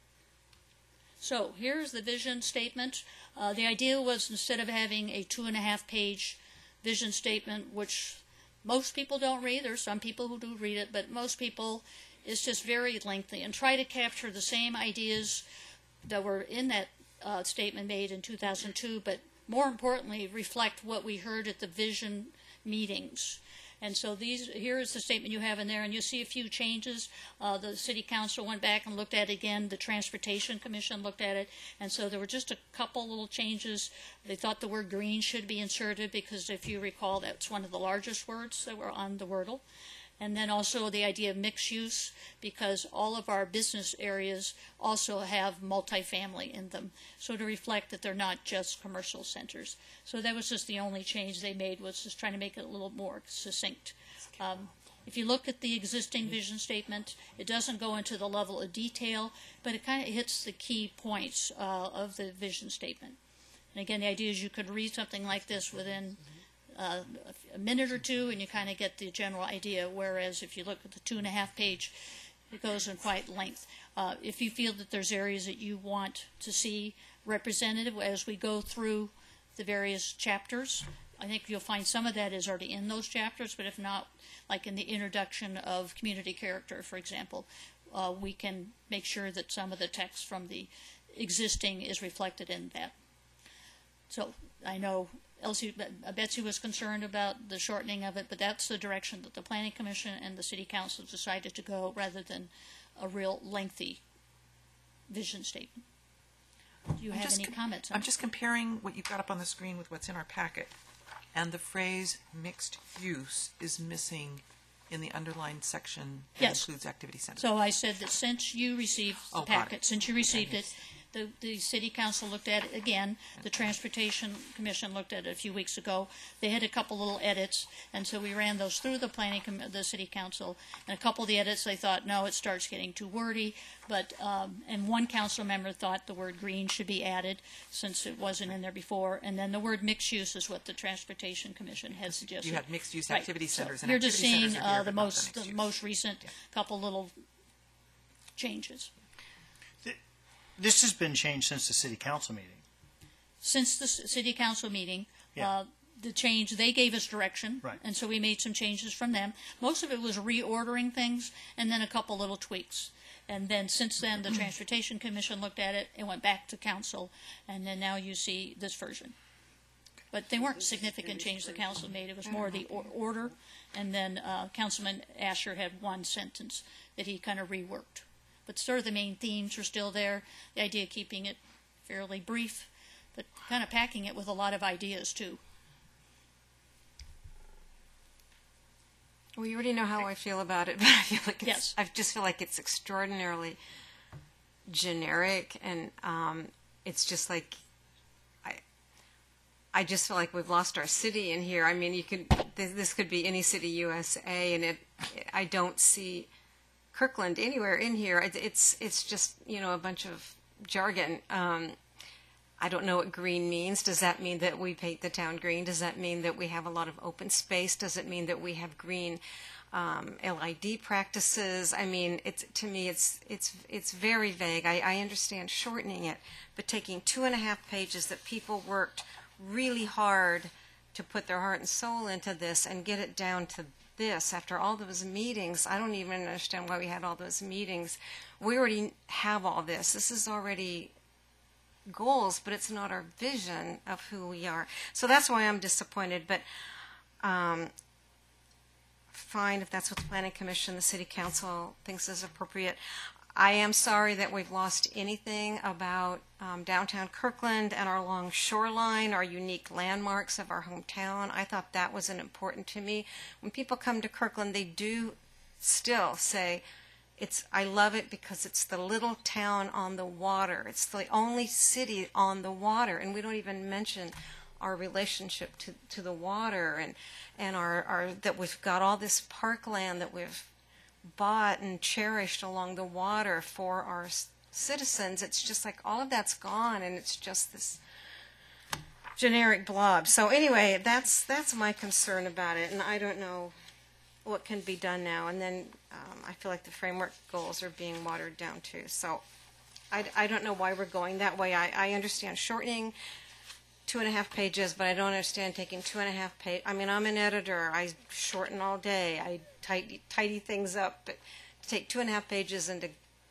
So here's the vision statement. The idea was, instead of having a 2.5-page vision statement, which most people don't read, there's some people who do read it, but most people, it's just very lengthy, and try to capture the same ideas that were in that statement made in 2002, but more importantly, reflect what we heard at the vision meetings. And so here is the statement you have in there, and you'll see a few changes. The City Council went back and looked at it again. The Transportation Commission looked at it, and so there were just a couple little changes. They thought the word green should be inserted because, if you recall, that's one of the largest words that were on the Wordle. And then also the idea of mixed use, because all of our business areas also have multifamily in them. So to reflect that they're not just commercial centers. So that was just the only change they made, was just trying to make it a little more succinct. If you look at the existing vision statement, it doesn't go into the level of detail, but it kind of hits the key points of the vision statement. And again, the idea is you could read something like this within a minute or two, and you kind of get the general idea, whereas if you look at the 2.5-page, it goes in quite length. If you feel that there's areas that you want to see representative as we go through the various chapters, I think you'll find some of that is already in those chapters, but if not, like in the introduction of community character, for example, we can make sure that some of the text from the existing is reflected in that. So I know Betsy was concerned about the shortening of it, but that's the direction that the Planning Commission and the City Council decided to go, rather than a real lengthy vision statement. Do you have any comments on I'm just comparing what you've got up on the screen with what's in our packet, and the phrase mixed use is missing in the underlined section that Yes. includes activity center. So I said that since you received the packet, since you received it, the City Council looked at it again. The Transportation Commission looked at it a few weeks ago. They had a couple little edits, and so we ran those through the City Council. And a couple of the edits, they thought, no, it starts getting too wordy. But and one council member thought the word green should be added, since it wasn't in there before. And then the word mixed use is what the Transportation Commission had suggested. You had mixed use Right. activity centers, So and you're just activity seeing centers are here, the but not mixed the use. most recent couple little changes. This has been changed since the City Council meeting. Since the City Council meeting, Yeah. the change, they gave us direction, Right. and so we made some changes from them. Most of it was reordering things, and then a couple little tweaks. And then since then, the Transportation Commission looked at it and went back to council, and then now you see this version. But they weren't significant changes the council made. It was more the order, and then Councilman Asher had one sentence that he kind of reworked. But sort of the main themes are still there. The idea of keeping it fairly brief, but kind of packing it with a lot of ideas too. Well, you already know how I feel about it, but I feel like Yes. I just feel like it's extraordinarily generic, and it's just like I just feel like we've lost our city in here. I mean, this could be any city USA, and I don't see Kirkland anywhere in here. It's just a bunch of jargon. I don't know what green means. Does that mean that we paint the town green? Does that mean that we have a lot of open space? Does it mean that we have green LID practices? I mean, to me, it's very vague. I understand shortening it, but taking 2.5 pages that people worked really hard to put their heart and soul into this and get it down to this after all those meetings. I don't even understand why we had all those meetings. We already have all this. This is already goals, but it's not our vision of who we are. So that's why I'm disappointed, but fine if that's what the Planning Commission, the City Council thinks is appropriate. I am sorry that we've lost anything about downtown Kirkland and our long shoreline, our unique landmarks of our hometown. I thought that was important to me. When people come to Kirkland, they do still say, I love it because it's the little town on the water. It's the only city on the water, and we don't even mention our relationship to the water, and our that we've got all this parkland that we've bought and cherished along the water for our citizens. It's just like all of that's gone, and it's just this generic blob. So anyway, that's my concern about it, and I don't know what can be done now. And then I feel like the framework goals are being watered down too. So I don't know why we're going that way. I understand shortening 2.5 pages, but I don't understand taking 2.5 pages. I mean, I'm an editor. I shorten all day. I tidy things up. But to take 2.5 pages and to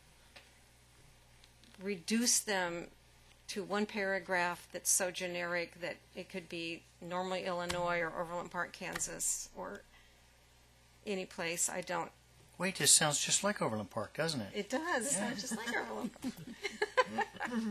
reduce them to one paragraph that's so generic that it could be normally Illinois or Overland Park, Kansas, or any place, I don't. Wait, this sounds just like Overland Park, doesn't it? It does. It sounds just like Overland Park.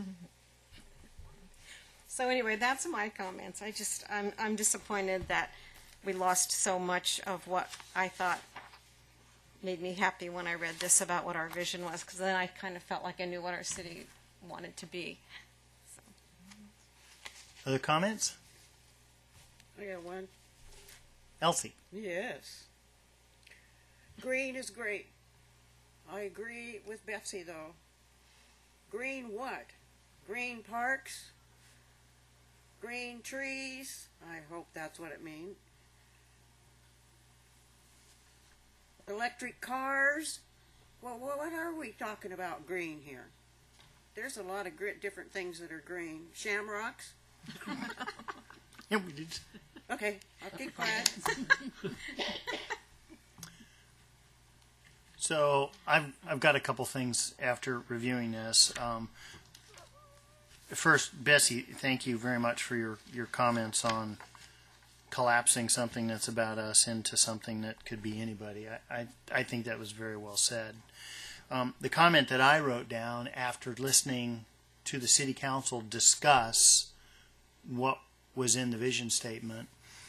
So anyway, that's my comments. I'm disappointed that we lost so much of what I thought made me happy when I read this about what our vision was, because then I kind of felt like I knew what our city wanted to be. So. Other comments? I got one. Elsie? Yes. Green is great. I agree with Betsy, though. Green what? Green parks? Green trees? I hope that's what it means. Electric cars? Well, what are we talking about green here? There's a lot of different things that are green. Shamrocks? Yeah, we did. Okay, I'll keep quiet. So I've got a couple things after reviewing this. First, Bessie, thank you very much for your comments on collapsing something that's about us into something that could be anybody. I think that was very well said. The comment that I wrote down after listening to the City Council discuss what was in the vision statement,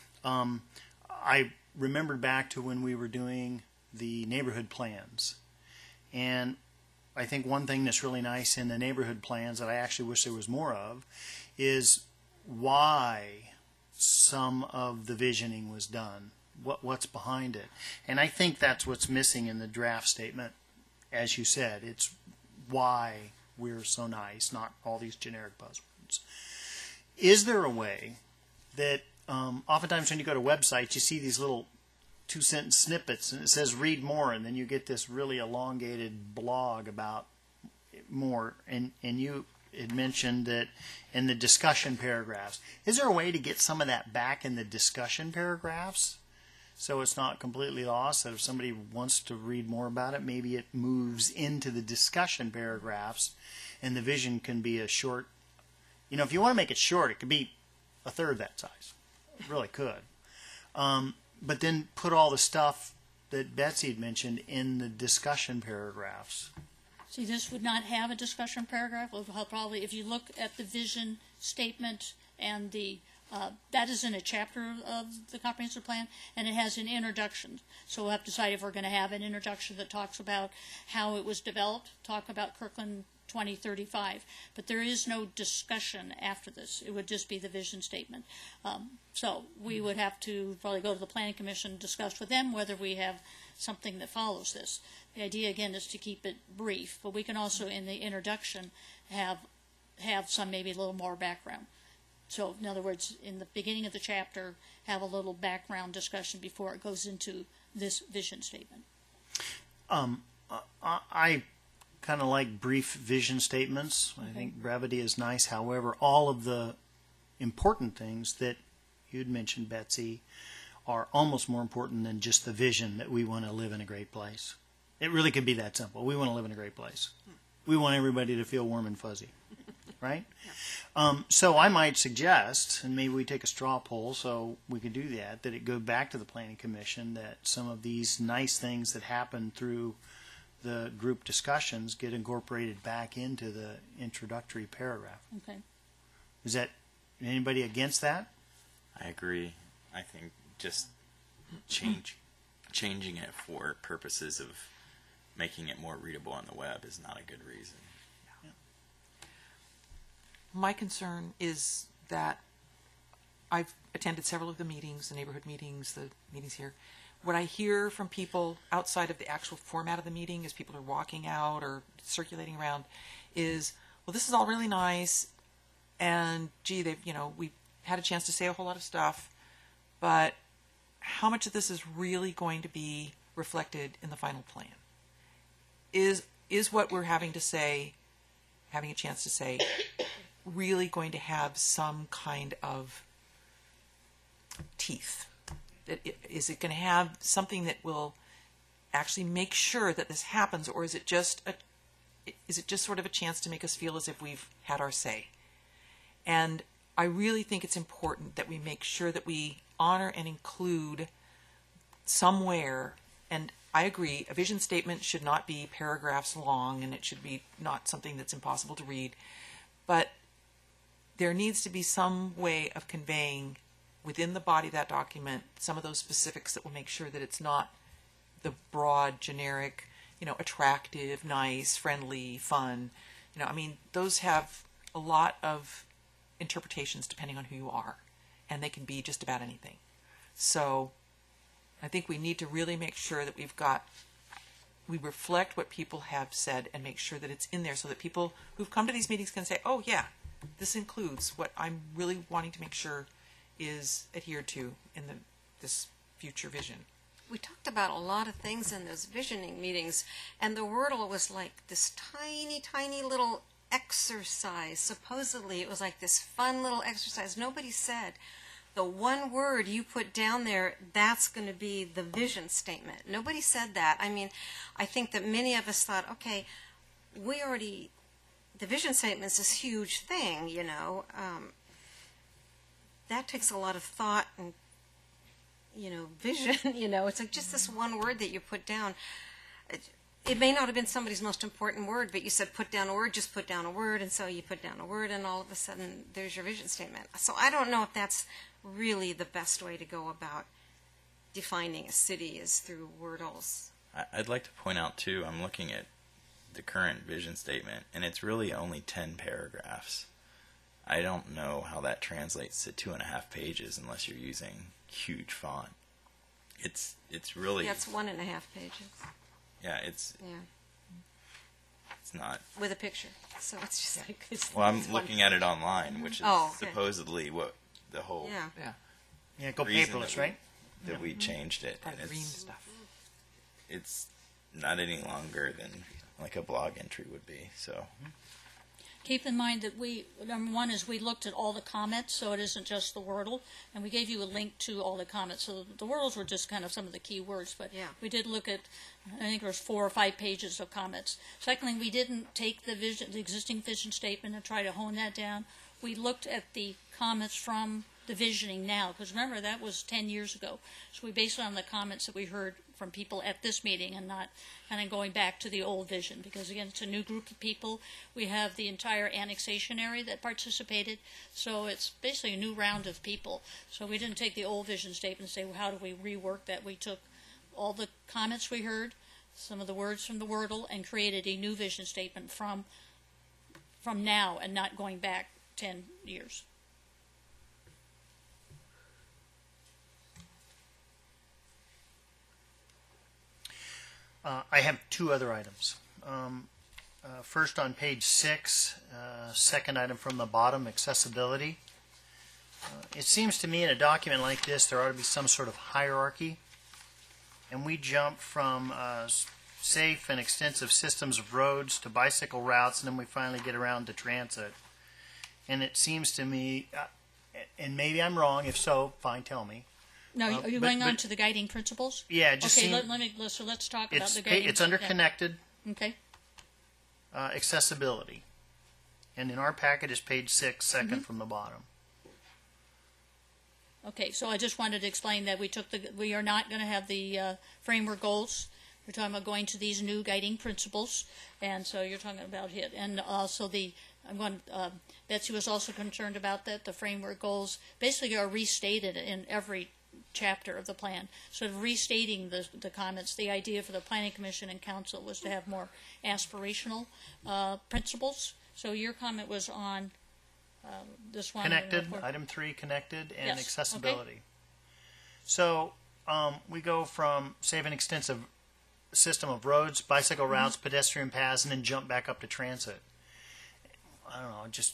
I remembered back to when we were doing the neighborhood plans. And I think one thing that's really nice in the neighborhood plans that I actually wish there was more of is why some of the visioning was done, what's behind it. And I think that's what's missing in the draft statement. As you said, it's why we're so nice, not all these generic buzzwords. Is there a way that oftentimes when you go to websites, you see these little 2-sentence snippets and it says read more, and then you get this really elongated blog about more, and you had mentioned that in the discussion paragraphs. Is there a way to get some of that back in the discussion paragraphs so it's not completely lost, that if somebody wants to read more about it, maybe it moves into the discussion paragraphs and the vision can be a short, if you want to make it short, it could be a third that size. It really could. But then put all the stuff that Betsy had mentioned in the discussion paragraphs. See, this would not have a discussion paragraph. Well, probably, if you look at the vision statement and the that is in a chapter of the comprehensive plan, and it has an introduction. So we'll have to decide if we're going to have an introduction that talks about how it was developed, talk about Kirkland 2035. But there is no discussion after this. It would just be the vision statement. So we would have to probably go to the Planning Commission, discuss with them whether we have something that follows this. The idea, again, is to keep it brief, but we can also, in the introduction, have some maybe a little more background. So, in other words, in the beginning of the chapter, have a little background discussion before it goes into this vision statement. I kind of like brief vision statements. I think brevity is nice. However, all of the important things that you'd mentioned, Betsy, are almost more important than just the vision that we want to live in a great place. It really could be that simple. We want to live in a great place. We want everybody to feel warm and fuzzy, right? So I might suggest, and maybe we take a straw poll so we could do that it go back to the Planning Commission, that some of these nice things that happen through the group discussions get incorporated back into the introductory paragraph. Okay. Is that anybody against that? I agree. I think just changing it for purposes of making it more readable on the web is not a good reason. My concern is that I've attended several of the meetings, the neighborhood meetings, the meetings here. What I hear from people outside of the actual format of the meeting, as people are walking out or circulating around, is, well, this is all really nice, and gee, we had a chance to say a whole lot of stuff, but how much of this is really going to be reflected in the final plan? Is what we're having a chance to say, really going to have some kind of teeth? Is it going to have something that will actually make sure that this happens, or is it just sort of a chance to make us feel as if we've had our say? And I really think it's important that we make sure that we honor and include somewhere, and I agree, a vision statement should not be paragraphs long, and it should be not something that's impossible to read, but there needs to be some way of conveying within the body of that document some of those specifics that will make sure that it's not the broad, generic, attractive, nice, friendly, fun. Those have a lot of interpretations depending on who you are, and they can be just about anything. So I think we need to really make sure that we reflect what people have said and make sure that it's in there so that people who've come to these meetings can say, oh yeah, this includes what I'm really wanting to make sure is adhered to in this future vision. We talked about a lot of things in those visioning meetings, and the Wordle was like this tiny, tiny little exercise. Supposedly, it was like this fun little exercise. Nobody said the one word you put down there, that's going to be the vision statement. Nobody said that. I think that many of us thought, okay, the vision statement is this huge thing, that takes a lot of thought and, vision, it's like just this one word that you put down. It may not have been somebody's most important word, but you said put down a word, just put down a word, and so you put down a word, and all of a sudden there's your vision statement. So I don't know if that's really the best way to go about defining a city is through Wordles. I'd like to point out, too, I'm looking at the current vision statement, and it's really only 10 paragraphs. I don't know how that translates to 2.5 pages unless you're using huge font. It's really... Yeah, it's 1.5 pages. Yeah, it's not... With a picture. So it's just like... Well, I'm looking at it online, which is supposedly what the whole... Yeah, go paperless, right? That we changed it. And green stuff. It's not any longer than like a blog entry would be, so... Keep in mind that number one is we looked at all the comments, so it isn't just the Wordle, and we gave you a link to all the comments. So the Wordles were just kind of some of the key words, but we did look at, I think there was 4 or 5 pages of comments. Secondly, we didn't take the existing vision statement and try to hone that down. We looked at the comments from the visioning now, because remember, that was 10 years ago. So we based it on the comments that we heard from people at this meeting and not kind of going back to the old vision, because again, it's a new group of people. We have the entire annexation area that participated, so it's basically a new round of people. So we didn't take the old vision statement and say, well, how do we rework that? We took all the comments we heard, some of the words from the Wordle, and created a new vision statement from now and not going back 10 years. I have 2 other items. First, on page 6, second item from the bottom, accessibility. It seems to me in a document like this there ought to be some sort of hierarchy, and we jump from safe and extensive systems of roads to bicycle routes, and then we finally get around to transit. And it seems to me, and maybe I'm wrong, if so, fine, tell me. No, are you going on to the guiding principles? Yeah, just okay. Let's talk about the guiding. It's under connected. Okay. Accessibility, and in our packet is page 6, second from the bottom. Okay, so I just wanted to explain that we are not going to have the framework goals. We're talking about going to these new guiding principles, and so you're talking about HIT. And also Betsy was also concerned about that the framework goals basically are restated in every chapter of the plan, sort of restating the comments. The idea for the Planning Commission and Council was to have more aspirational principles. So your comment was on this one. Connected, item 3, connected, and Yes, accessibility. okay. So we go from save an extensive system of roads, bicycle routes, pedestrian paths, and then jump back up to transit. I don't know, just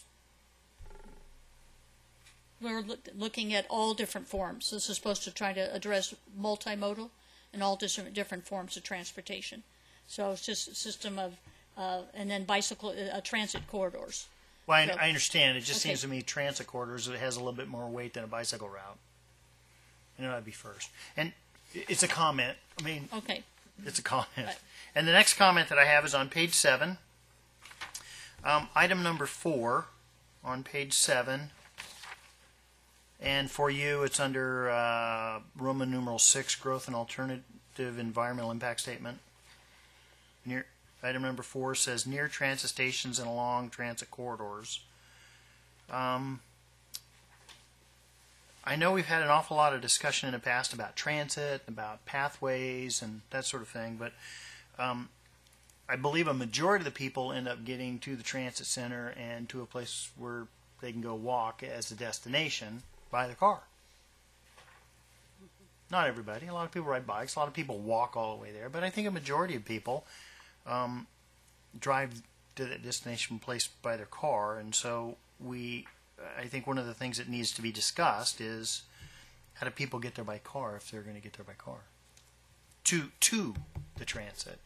We're looking at all different forms. This is supposed to try to address multimodal and all different forms of transportation. So it's just a system of, and then bicycle, transit corridors. well, So- I understand. It just Okay. seems to me transit corridors, it has a little bit more weight than a bicycle route. You know, that'd be first. And it's a comment. I mean, Okay. it's a comment. Right. And the next comment that I have is on page 7. Item number 4 on page 7. And for you, it's under Roman numeral 6, growth and alternative environmental impact statement. Item number 4 says near transit stations and along transit corridors. I know we've had an awful lot of discussion in the past about transit, about pathways, and that sort of thing, but I believe a majority of the people end up getting to the transit center and to a place where they can go walk as a destination by their car. Not everybody. A lot of people ride bikes. A lot of people walk all the way there, but I think a majority of people drive to that destination place by their car, and so I think one of the things that needs to be discussed is how do people get there by car if they're going to get there by car to the transit.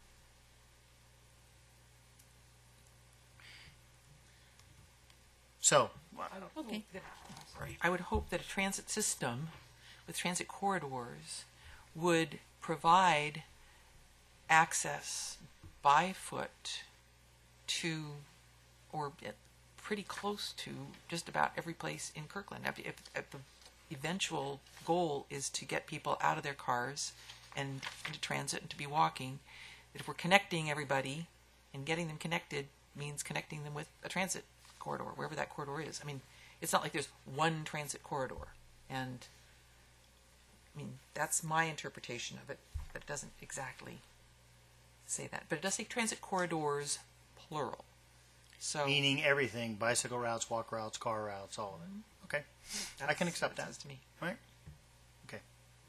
So, Okay. I would hope that a transit system with transit corridors would provide access by foot to, or pretty close to, just about every place in Kirkland. If the eventual goal is to get people out of their cars and into transit and to be walking, that if we're connecting everybody and getting them connected means connecting them with a transit corridor, wherever that corridor is. I mean, it's not like there's one transit corridor, and I mean, that's my interpretation of it, but it doesn't exactly say that. But it does say transit corridors, plural. So meaning everything, bicycle routes, walk routes, car routes, all of it. Okay. I can accept that that. says to me. Right? Okay.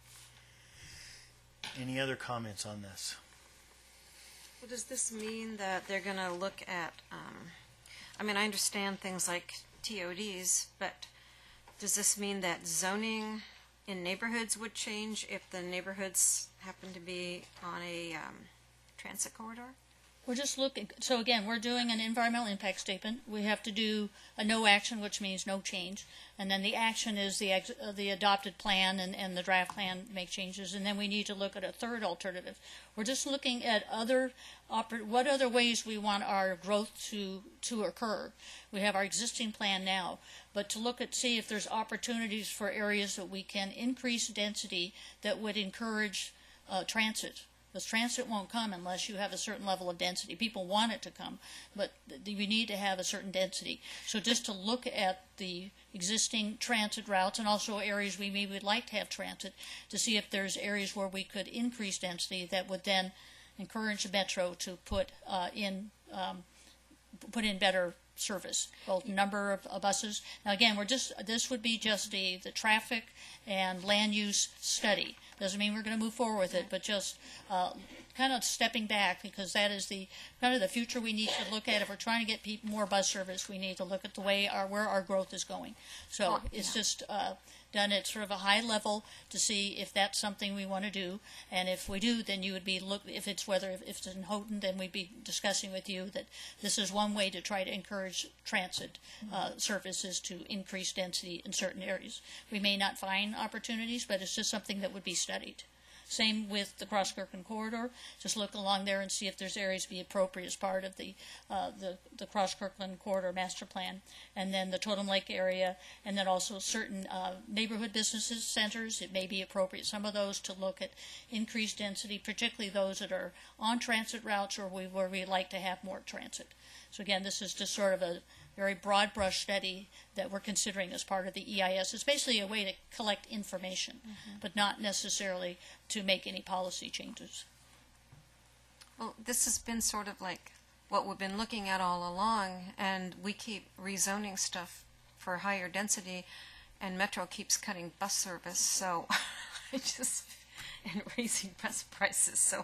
Any other comments on this? Well, does this mean that they're going to look at, I mean, I understand things like TODs, but does this mean that zoning in neighborhoods would change if the neighborhoods happen to be on a transit corridor? We're just looking, so again, we're doing an environmental impact statement. We have to do a no action, which means no change. And then the action is the adopted plan and the draft plan make changes. And then we need to look at a third alternative. We're just looking at what other ways we want our growth to occur. We have our existing plan now, but to look at, see if there's opportunities for areas that we can increase density that would encourage transit. Because transit won't come unless you have a certain level of density. People want it to come, but you need to have a certain density. So just to look at the existing transit routes and also areas we maybe would like to have transit to see if there's areas where we could increase density that would then encourage the metro to put in better service, both number of buses. Now again, this would be just the traffic and land use study. Doesn't mean we're going to move forward with it, but just kind of stepping back, because that is the kind of the future we need to look at. If we're trying to get more bus service, we need to look at the way where our growth is going. So it's just done at sort of a high level to see if that's something we want to do, and if we do, then you would be if it's in Houghton, then we'd be discussing with you that this is one way to try to encourage transit services to increase density in certain areas. We may not find opportunities, but it's just something that would be studied. Same with the Cross Kirkland corridor. Just look along there and see if there's areas to be appropriate as part of the Cross Kirkland corridor master plan. And then the Totem Lake area, and then also certain neighborhood businesses, centers. It may be appropriate, some of those, to look at increased density, particularly those that are on transit routes or where we like to have more transit. So again, this is just sort of a very broad brush study that we're considering as part of the EIS. It's basically a way to collect information, but not necessarily to make any policy changes. Well, this has been sort of like what we've been looking at all along, and we keep rezoning stuff for higher density, and Metro keeps cutting bus service, so and raising bus prices, so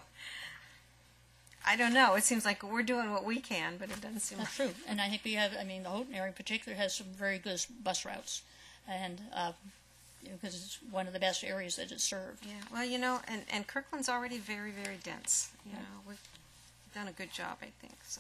I don't know. It seems like we're doing what we can, but it doesn't seem That's like... true. And I think we have, the Houghton area in particular has some very good bus routes. And, because it's one of the best areas that it's served. Yeah, well, and Kirkland's already very, very dense. We've done a good job, I think, so.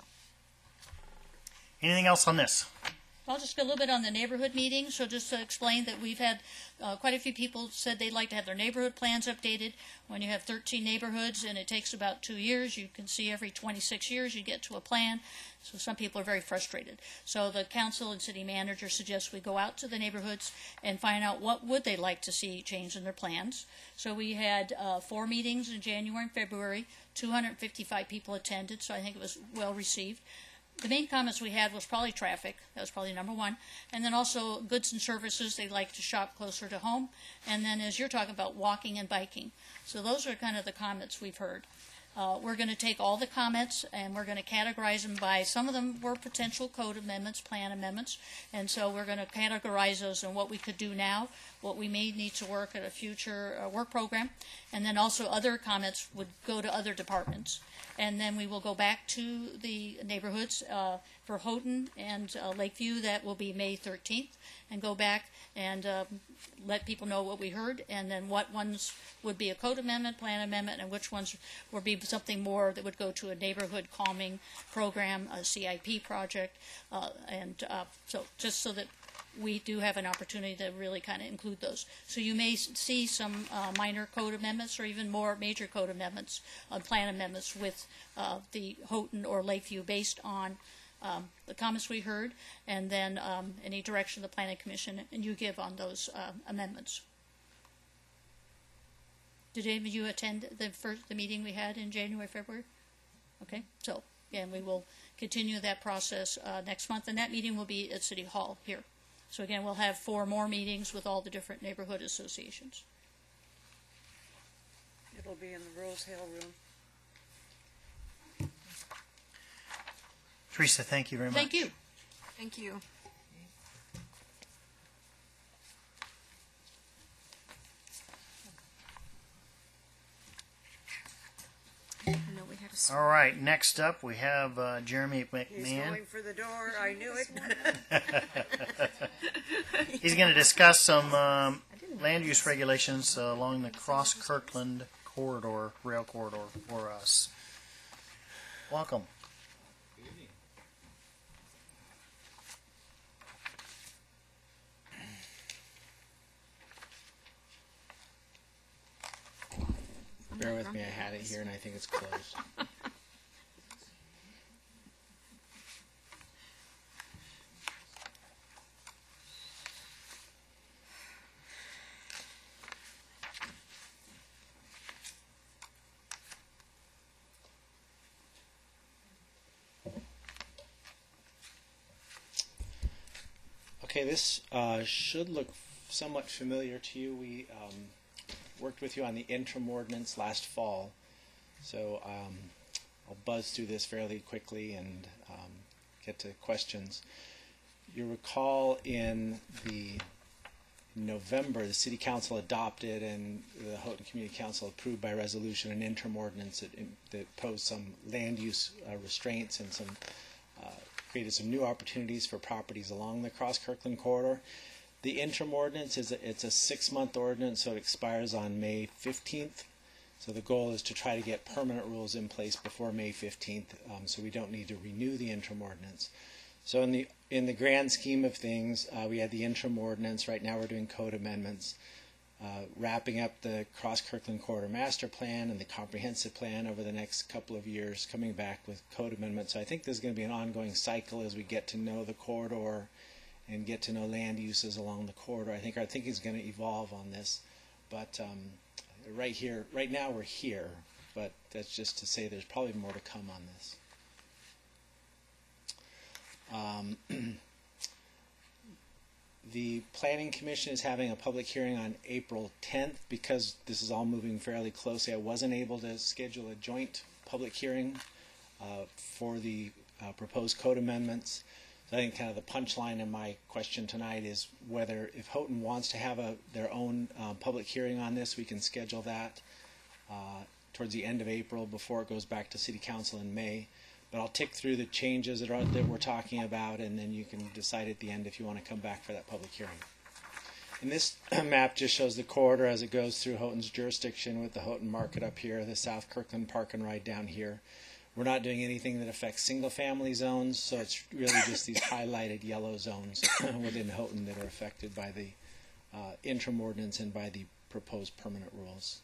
Anything else on this? I'll just go a little bit on the neighborhood meeting. So just to explain that we've had quite a few people said they'd like to have their neighborhood plans updated. When you have 13 neighborhoods and it takes about 2 years, you can see every 26 years you get to a plan. So some people are very frustrated. So the council and city manager suggest we go out to the neighborhoods and find out what would they like to see change in their plans. So we had 4 meetings in January and February. 255 people attended, so I think it was well received. The main comments we had was probably traffic. That was probably number one. And then also goods and services. They like to shop closer to home. And then as you're talking about, walking and biking. So those are kind of the comments we've heard. We're going to take all the comments and we're going to categorize them by, some of them were potential code amendments, plan amendments. And so we're going to categorize those and what we could do now, what we may need to work at a future work program. And then also other comments would go to other departments. And then we will go back to the neighborhoods for Houghton and Lakeview. That will be May 13th. And go back and let people know what we heard, and then what ones would be a code amendment, plan amendment, and which ones would be something more that would go to a neighborhood calming program, a CIP project. So just so that we do have an opportunity to really kind of include those. So you may see some minor code amendments or even more major code amendments, plan amendments with the Houghton or Lakeview based on the comments we heard, and then any direction the Planning Commission and you give on those amendments. Did any of you attend the meeting we had in January, February? Okay, so again, we will continue that process next month, and that meeting will be at City Hall here. So again, we'll have 4 more meetings with all the different neighborhood associations. It'll be in the Rose Hill room. Teresa, thank you very much. Thank you. Thank you. I know we had a... All right, next up we have Jeremy He's McMahon. going for the door. I knew it. He's going to discuss some land use regulations along the Cross Kirkland corridor, rail corridor for us. Welcome. Bear with me, I had it here and I think it's closed. Okay, this should look somewhat familiar to you. We worked with you on the interim ordinance last fall, so I'll buzz through this fairly quickly and get to questions. You recall in November, the City Council adopted and the Houghton Community Council approved by resolution an interim ordinance that posed some land use restraints and some created some new opportunities for properties along the Cross Kirkland corridor. The interim ordinance it's a 6-month ordinance, so it expires on May 15th. So the goal is to try to get permanent rules in place before May 15th, so we don't need to renew the interim ordinance. So in the grand scheme of things, we had the interim ordinance. Right now we're doing code amendments. wrapping up the Cross Kirkland Corridor Master Plan and the Comprehensive Plan over the next couple of years, coming back with code amendments. So I think there's going to be an ongoing cycle as we get to know the corridor and get to know land uses along the corridor. I think our thinking is going to evolve on this. But right now we're here, but that's just to say there's probably more to come on this. The Planning Commission is having a public hearing on April 10th. Because this is all moving fairly closely, I wasn't able to schedule a joint public hearing for the proposed code amendments. So I think kind of the punchline in my question tonight is whether, if Houghton wants to have their own public hearing on this, we can schedule that towards the end of April before it goes back to City Council in May. But I'll tick through the changes that we're talking about, and then you can decide at the end if you want to come back for that public hearing. And this map just shows the corridor as it goes through Houghton's jurisdiction, with the Houghton Market up here, the South Kirkland Park and Ride down here. We're not doing anything that affects single-family zones, so it's really just these highlighted yellow zones within Houghton that are affected by the interim ordinance and by the proposed permanent rules.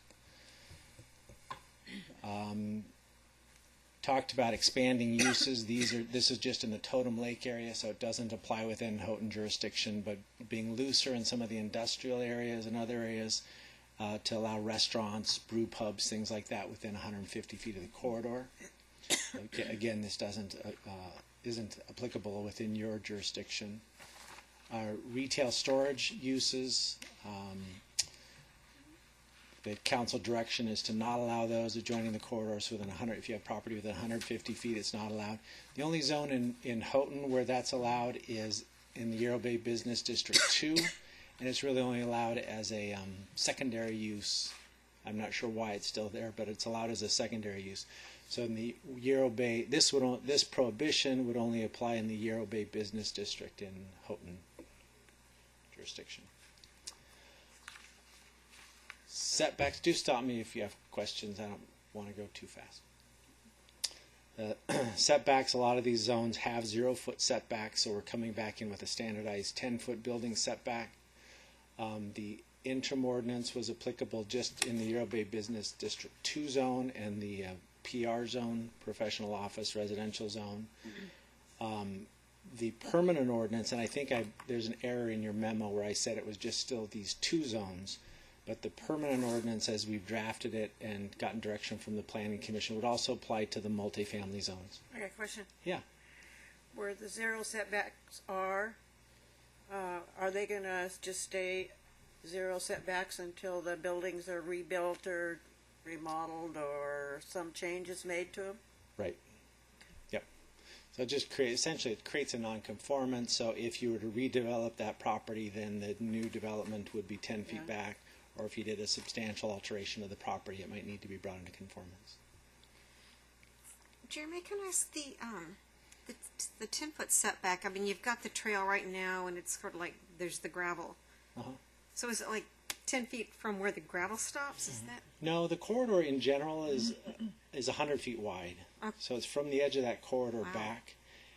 Talked about expanding uses. This is just in the Totem Lake area, so it doesn't apply within Houghton jurisdiction, but being looser in some of the industrial areas and other areas to allow restaurants, brew pubs, things like that within 150 feet of the corridor. Again, this isn't applicable within your jurisdiction. Retail storage uses. The council direction is to not allow those adjoining the corridors within 100. If you have property within 150 feet, it's not allowed. The only zone in Houghton where that's allowed is in the Yarrow Bay Business District 2, and it's really only allowed as a secondary use. I'm not sure why it's still there, but it's allowed as a secondary use. So in the Yarrow Bay, this prohibition would only apply in the Yarrow Bay Business District in Houghton jurisdiction. Setbacks, do stop me if you have questions. I don't want to go too fast. Setbacks, a lot of these zones have 0-foot setbacks, so we're coming back in with a standardized 10-foot building setback. The interim ordinance was applicable just in the Yarrow Bay Business District 2 zone and the PR zone, professional office residential zone. The permanent ordinance, and I think there's an error in your memo where I said it was just still these 2 zones. But the permanent ordinance, as we've drafted it and gotten direction from the Planning Commission, would also apply to the multifamily zones. I got a question. Yeah. Where the 0 setbacks are they going to just stay 0 setbacks until the buildings are rebuilt or remodeled or some changes made to them? Right. Yep. So essentially it creates a nonconformance. So if you were to redevelop that property, then the new development would be 10 feet back. Or if you did a substantial alteration of the property, it might need to be brought into conformance. Jeremy, can I ask the 10-foot setback? I mean, you've got the trail right now, and it's sort of like there's the gravel. So is it like 10 feet from where the gravel stops? Is that? No, the corridor in general is 100 feet wide. Okay. So it's from the edge of that corridor back.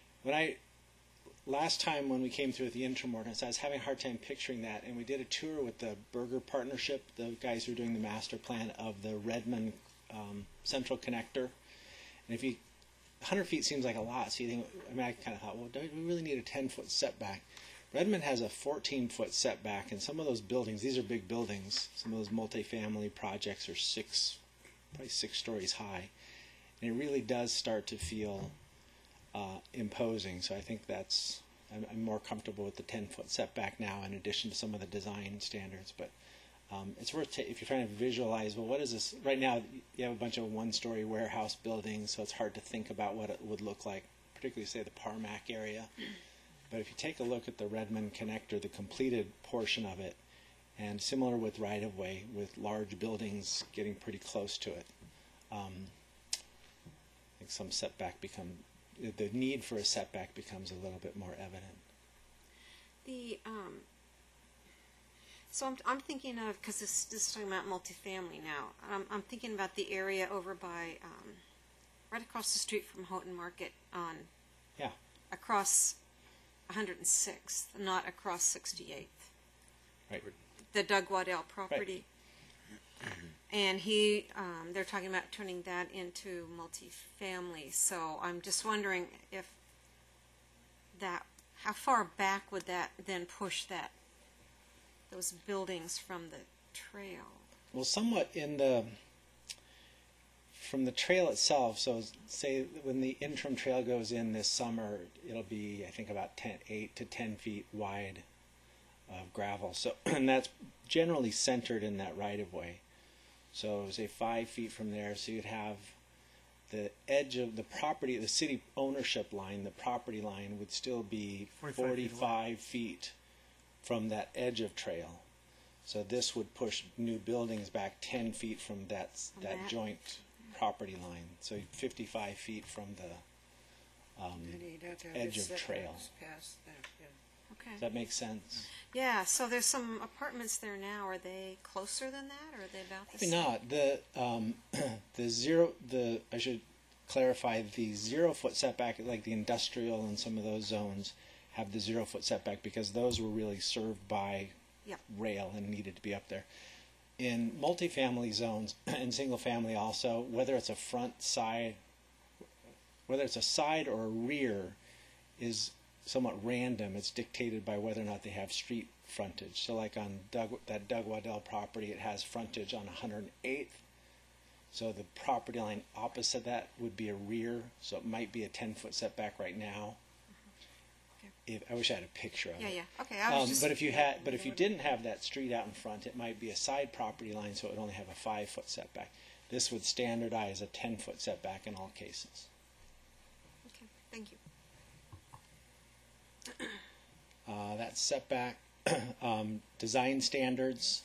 Last time when we came through with the interim ordinance, I was having a hard time picturing that, and we did a tour with the Berger Partnership, the guys who are doing the master plan of the Redmond Central Connector. And 100 feet seems like a lot, so you think, I kind of thought, well, do we really need a 10-foot setback? Redmond has a 14-foot setback, and some of those buildings, these are big buildings, some of those multifamily projects are probably 6 stories high, and it really does start to feel imposing. So I think I'm more comfortable with the 10-foot setback now, in addition to some of the design standards. But it's worth if you're trying to visualize, well, what is this? Right now, you have a bunch of 1-story warehouse buildings, so it's hard to think about what it would look like, particularly, say, the Parmac area. But if you take a look at the Redmond Connector, the completed portion of it, and similar with right-of-way, with large buildings getting pretty close to it, I think some setback the need for a setback becomes a little bit more evident. So I'm thinking of, because this is talking about multifamily now, I'm thinking about the area over by, right across the street from Houghton Market across 106th, not across 68th. Right. the Doug Waddell property. And they're talking about turning that into multifamily. So I'm just wondering if how far back would that then push those buildings from the trail? Well, somewhat from the trail itself. So say when the interim trail goes in this summer, it'll be, I think, about 8 to 10 feet wide of gravel. So, and that's generally centered in that right of way. So say 5 feet from there, so you'd have the edge of the property, the city ownership line, the property line would still be 45 feet from that edge of trail. So this would push new buildings back 10 feet from that joint property line. So 55 feet from the edge of trail. Okay. Does that make sense? Yeah, so there's some apartments there now. Are they closer than that, or are they about the Probably same? not. I should clarify, the 0 foot setback, like the industrial and some of those zones, have the 0 foot setback because those were really served by rail and needed to be up there. In multifamily zones and single family also, whether it's a side or a rear, is somewhat random. It's dictated by whether or not they have street frontage. So like on that Doug Waddell property, it has frontage on 108th. So the property line opposite that would be a rear. So it might be a 10-foot setback right now. I wish I had a picture of it. Yeah. Okay. But if you didn't have that street out in front, it might be a side property line, so it would only have a 5-foot setback. This would standardize a 10-foot setback in all cases. Okay. Thank you. That setback, design standards.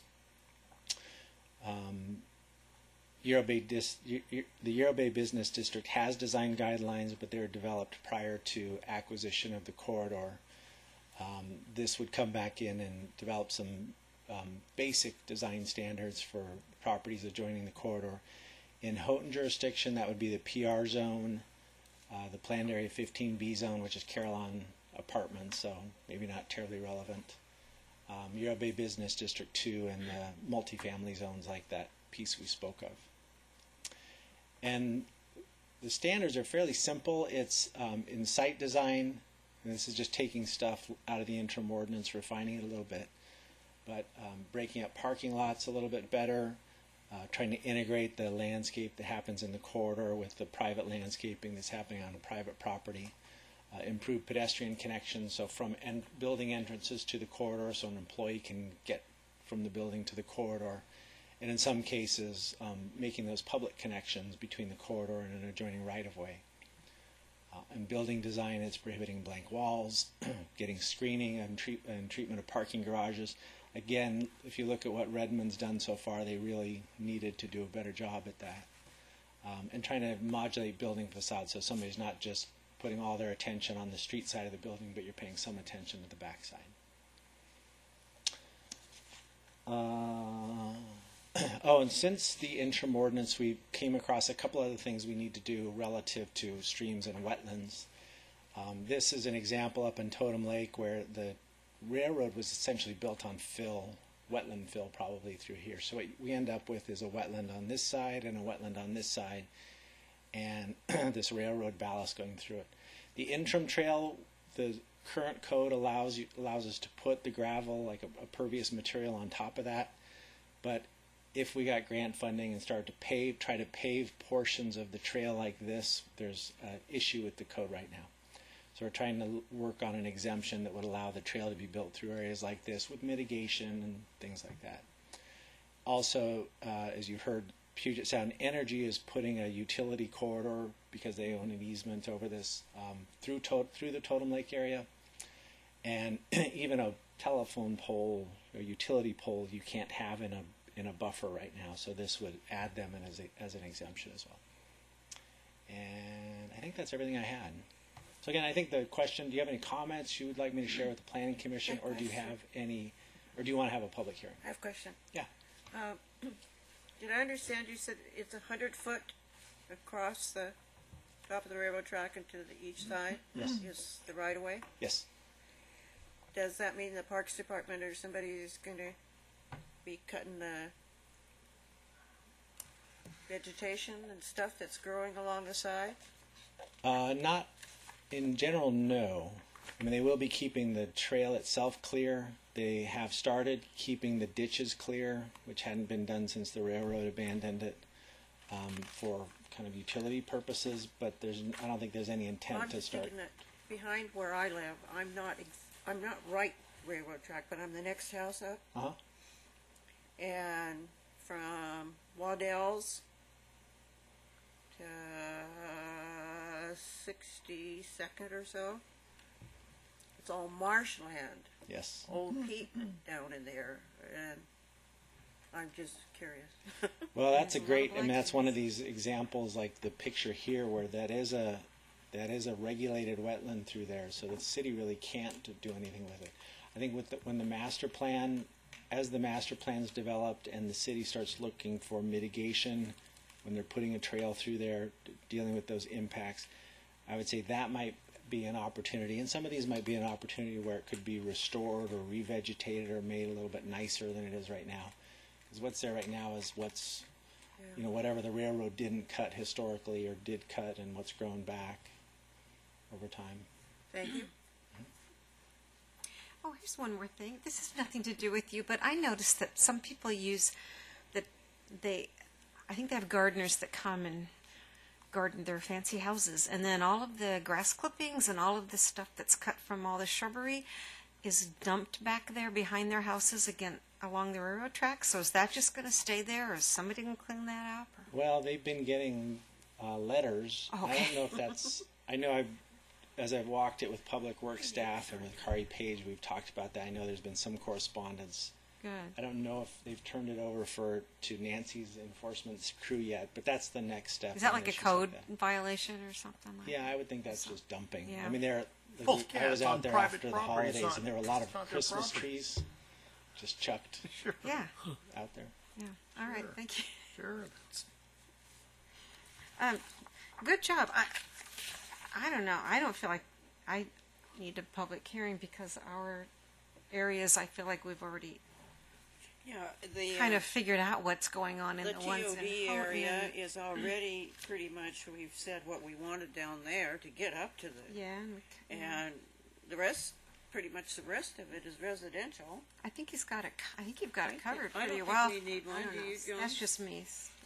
The Yarrow Bay Business District has design guidelines, but they were developed prior to acquisition of the corridor. This would come back in and develop some basic design standards for properties adjoining the corridor. In Houghton jurisdiction, that would be the PR zone, the planned area 15B zone, which is Carillon Apartments, so maybe not terribly relevant. Yarrow Bay Business District 2 and the multifamily zones like that piece we spoke of. And the standards are fairly simple. It's in site design, and this is just taking stuff out of the interim ordinance, refining it a little bit, but breaking up parking lots a little bit better, trying to integrate the landscape that happens in the corridor with the private landscaping that's happening on a private property. Improve pedestrian connections, so from building entrances to the corridor, so an employee can get from the building to the corridor, and in some cases making those public connections between the corridor and an adjoining right-of-way. In building design, it's prohibiting blank walls, getting screening and treatment of parking garages. Again, if you look at what Redmond's done so far, they really needed to do a better job at that. And trying to modulate building facades, so somebody's not just putting all their attention on the street side of the building, but you're paying some attention to the back side. And since the interim ordinance, we came across a couple other things we need to do relative to streams and wetlands. This is an example up in Totem Lake where the railroad was essentially built on wetland fill probably through here. So what we end up with is a wetland on this side and a wetland on this side, and this railroad ballast going through it. The interim trail, the current code allows us to put the gravel, like a pervious material, on top of that. But if we got grant funding and started to try to pave portions of the trail like this, there's an issue with the code right now. So we're trying to work on an exemption that would allow the trail to be built through areas like this with mitigation and things like that. Also, as you heard, Puget Sound Energy is putting a utility corridor, because they own an easement over this, through the Totem Lake area. And even a telephone pole or utility pole you can't have in a buffer right now, so this would add them in as an exemption as well. And I think that's everything I had. So again, I think the question, do you have any comments you would like me to share with the Planning Commission, or do you have any, or do you want to have a public hearing? I have a question. Yeah. Did I understand you said it's 100 foot across the top of the railroad track and to each side? Yes. Is the right of way? Yes. Does that mean the Parks Department or somebody is going to be cutting the vegetation and stuff that's growing along the side? Not in general, no. I mean, they will be keeping the trail itself clear. They have started keeping the ditches clear, which hadn't been done since the railroad abandoned it, for kind of utility purposes. But I don't think there's any intent I'm to just start. thinking that behind where I live, I'm not right railroad track, but I'm the next house up. Uh-huh. And from Waddell's to 62nd or so, it's all marshland. Yes. Old peat down in there, and I'm just curious. Well, that's a There's great. lot I mean, like that's one of these examples, like the picture here, where that is a regulated wetland through there, so the city really can't do anything with it. I think when the master plan, as the master plan's developed and the city starts looking for mitigation, when they're putting a trail through there, dealing with those impacts, I would say that might be an opportunity. And some of these might be an opportunity where it could be restored or revegetated or made a little bit nicer than it is right now. Because what's there right now is what's, whatever the railroad didn't cut historically or did cut, and what's grown back over time. Thank you. Oh, here's one more thing. This has nothing to do with you, but I noticed that some people use that I think they have gardeners that come and garden their fancy houses, and then all of the grass clippings and all of the stuff that's cut from all the shrubbery is dumped back there behind their houses again along the railroad track. So is that just going to stay there, or is somebody going to clean that up? Or? Well, they've been getting letters. Okay. I don't know if that's. I know as I've walked it with Public Works staff and with Kari Page, we've talked about that. I know there's been some correspondence. Good. I don't know if they've turned it over to Nancy's enforcement crew yet, but that's the next step. Is that on like a issues code that. violation or something like Yeah, I would think that's just dumping. Yeah. I mean, I Well, yeah, was it's on out there private after the property. It's holidays, not- and there were a lot it's of not their Christmas property. trees just chucked Sure. Yeah. out there. Yeah. All right. Thank you. Sure. Good job. I don't know. I don't feel like I need a public hearing because our areas, I feel like we've already Yeah, the kind of figured out what's going on in the, ones in TOD Houghton area and- is already pretty much, we've said what we wanted down there to get up to the, Yeah. and the rest, pretty much the rest of it is residential. I think he's got it. I think you've got it covered I don't pretty think well. we need one, I don't do know. you, John? That's just me.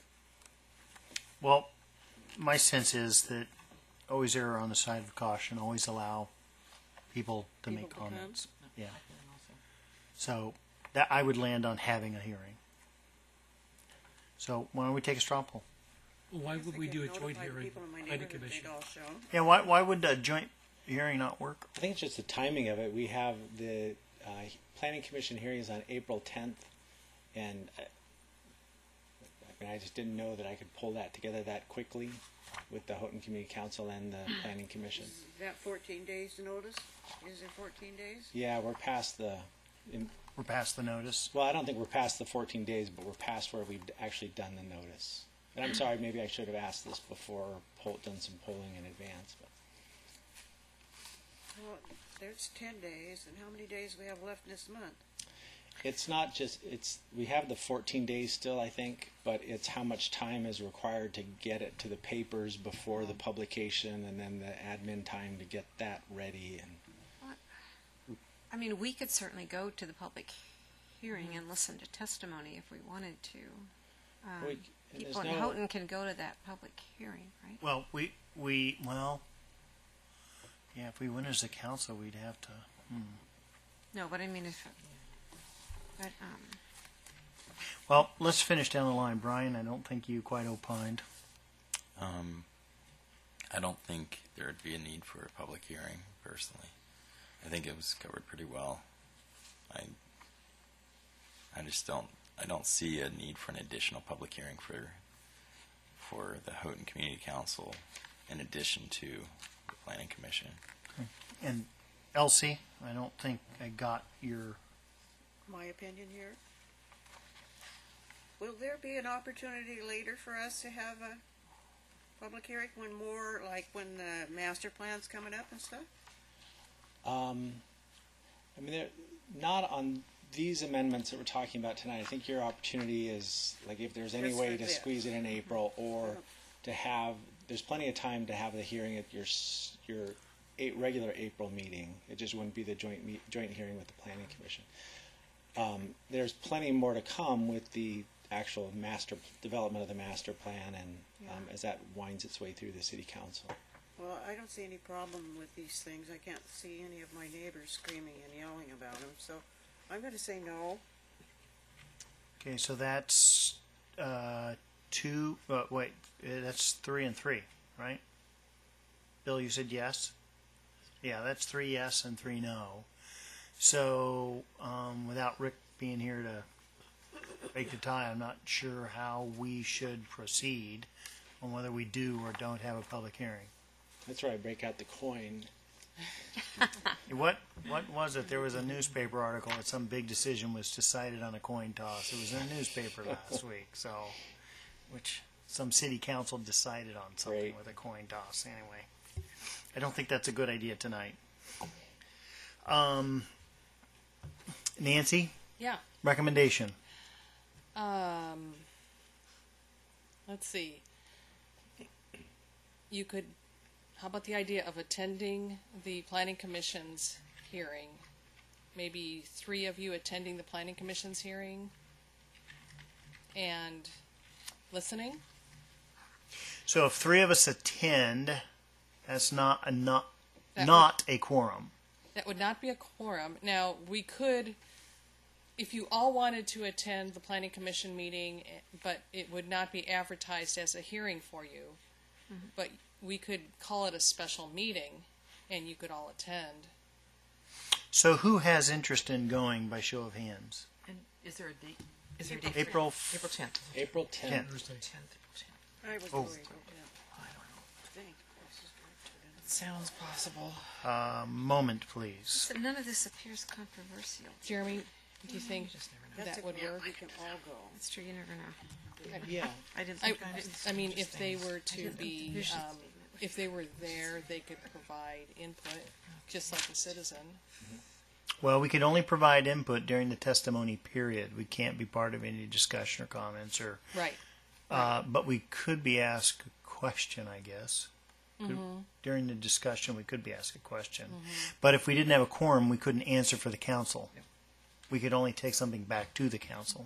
Well, my sense is that always err on the side of caution. Always allow people to make People to come. comments. Yeah. So that I would land on having a hearing. So why don't we take a straw poll? Well, why would we do a joint hearing, People in my planning neighborhood, commission? they'd all show. Yeah. Why would a joint hearing not work? I think it's just the timing of it. We have the Planning Commission hearings on April 10th, and I just didn't know that I could pull that together that quickly with the Houghton Community Council and the Planning Commission. Is that 14 days notice? Is it 14 days? Yeah, we're past We're past the notice. well, I don't think we're past the 14 days, but we're past where we've actually done the notice. And I'm sorry, maybe I should have asked this before, done some polling in advance. But Well, there's 10 days, and how many days we have left this month? it's not just, we have the 14 days still, I think, but it's how much time is required to get it to the papers before the publication, and then the admin time to get that ready. And I mean, we could certainly go to the public hearing and listen to testimony if we wanted to. and People in there's no- Houghton can go to that public hearing, right? Well, yeah. If we went as a council, we'd have to. No, but I mean, but Well, let's finish down the line, Brian. I don't think you quite opined. I don't think there would be a need for a public hearing, personally. I think it was covered pretty well. I just don't see a need for an additional public hearing for the Houghton Community Council in addition to the Planning Commission. And Elsie, I don't think I got your. My opinion here. Will there be an opportunity later for us to have a public hearing when when the master plan's coming up and stuff? I mean, they're not on these amendments that we're talking about tonight, I think your opportunity is, like, if there's any Just way for to this. squeeze it in April, or to have, there's plenty of time to have the hearing at your regular April meeting. It just wouldn't be the joint hearing with the Planning Commission. There's plenty more to come with the actual development of the master plan, and as that winds its way through the City Council. Well, I don't see any problem with these things. I can't see any of my neighbors screaming and yelling about them, so I'm going to say no. Okay, so that's two. That's 3 and 3, right? Bill, you said yes. Yeah, that's 3 yes and 3 no. So without Rick being here to break the tie, I'm not sure how we should proceed on whether we do or don't have a public hearing. That's where I break out the coin. What was it? There was a newspaper article that some big decision was decided on a coin toss. It was in a newspaper last week, so which some city council decided on something Right. with a coin toss. Anyway, I don't think that's a good idea tonight. Nancy, Yeah. recommendation. Let's see. You could, how about the idea of attending the Planning Commission's hearing? Maybe 3 of you attending the Planning Commission's hearing and listening? So if 3 of us attend, that's not a quorum. That would not be a quorum. Now, we could, if you all wanted to attend the Planning Commission meeting, but it would not be advertised as a hearing for you, but we could call it a special meeting, and you could all attend. So who has interest in going by show of hands? And is there a date? Is there a date? April April 10th. April 10th. Thursday. 10th. I was Oh. worried about I don't know. that. Dang, this is good. It sounds possible. Moment, please. So none of this appears controversial. Jeremy, do you think Just never know. That's that would if work? we can all go. That's true, you never know. Yeah. I didn't I, think I mean, if they were to didn't think be, the vision if they were there, they could provide input, just like a citizen. Well, we could only provide input during the testimony period. We can't be part of any discussion or comments, or Right. but we could be asked a question, I guess. During the discussion, we could be asked a question. But if we didn't have a quorum, we couldn't answer for the council. We could only take something back to the council.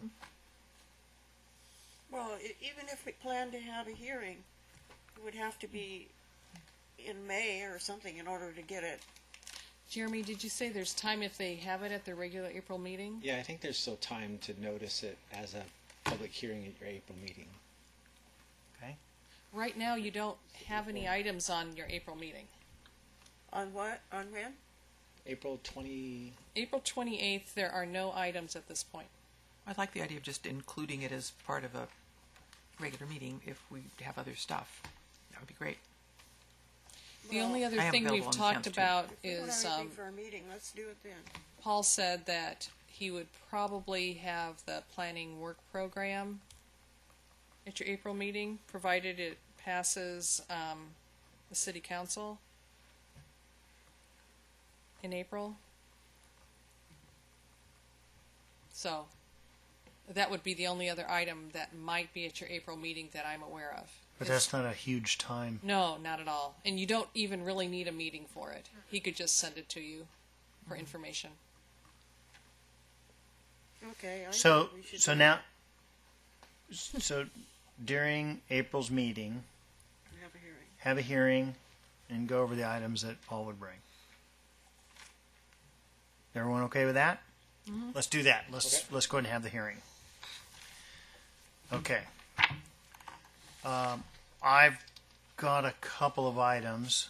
Well, even if we plan to have a hearing, it would have to be in May or something in order to get it. Jeremy, did you say there's time if they have it at their regular April meeting? Yeah, I think there's still time to notice it as a public hearing at your April meeting. Okay. Right now, you don't have any items on your April meeting. On what? On when? April 20. April 28th, there are no items at this point. I like the idea of just including it as part of a regular meeting if we have other stuff. That would be great. The only other I am thing we've available on the talked 10th, too. about If we don't is have anything for a meeting, let's do it then. Paul said that he would probably have the planning work program at your April meeting, provided it passes the city council in April. So that would be the only other item that might be at your April meeting that I'm aware of. But that's not a huge time. No, not at all. And you don't even really need a meeting for it. He could just send it to you for information. Okay. I So think we should so do now, so during April's meeting, that. Have a hearing. have a hearing and go over the items that Paul would bring. Everyone okay with that? Let's do that. Let's go ahead and have the hearing. Okay. I've got a couple of items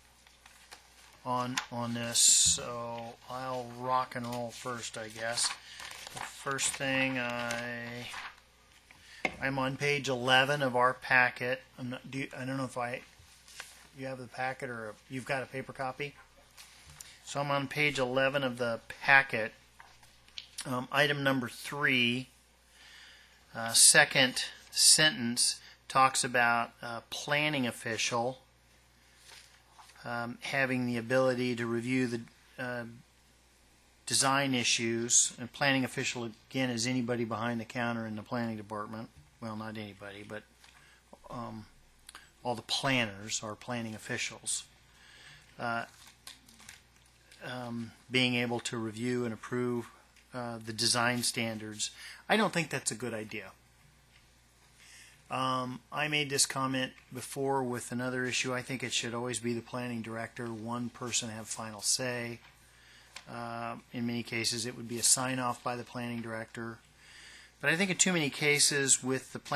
on this, so I'll rock and roll first, I guess. The first thing I'm on page 11 of our packet. I don't know if you have the packet or you've got a paper copy. So I'm on page 11 of the packet. Item number 3, second sentence, talks about a planning official having the ability to review the design issues. And planning official, again, is anybody behind the counter in the planning department. Well, not anybody, but all the planners are planning officials. Being able to review and approve the design standards. I don't think that's a good idea. I made this comment before with another issue. I think it should always be the planning director. One person have final say. In many cases, it would be a sign-off by the planning director. But I think in too many cases with the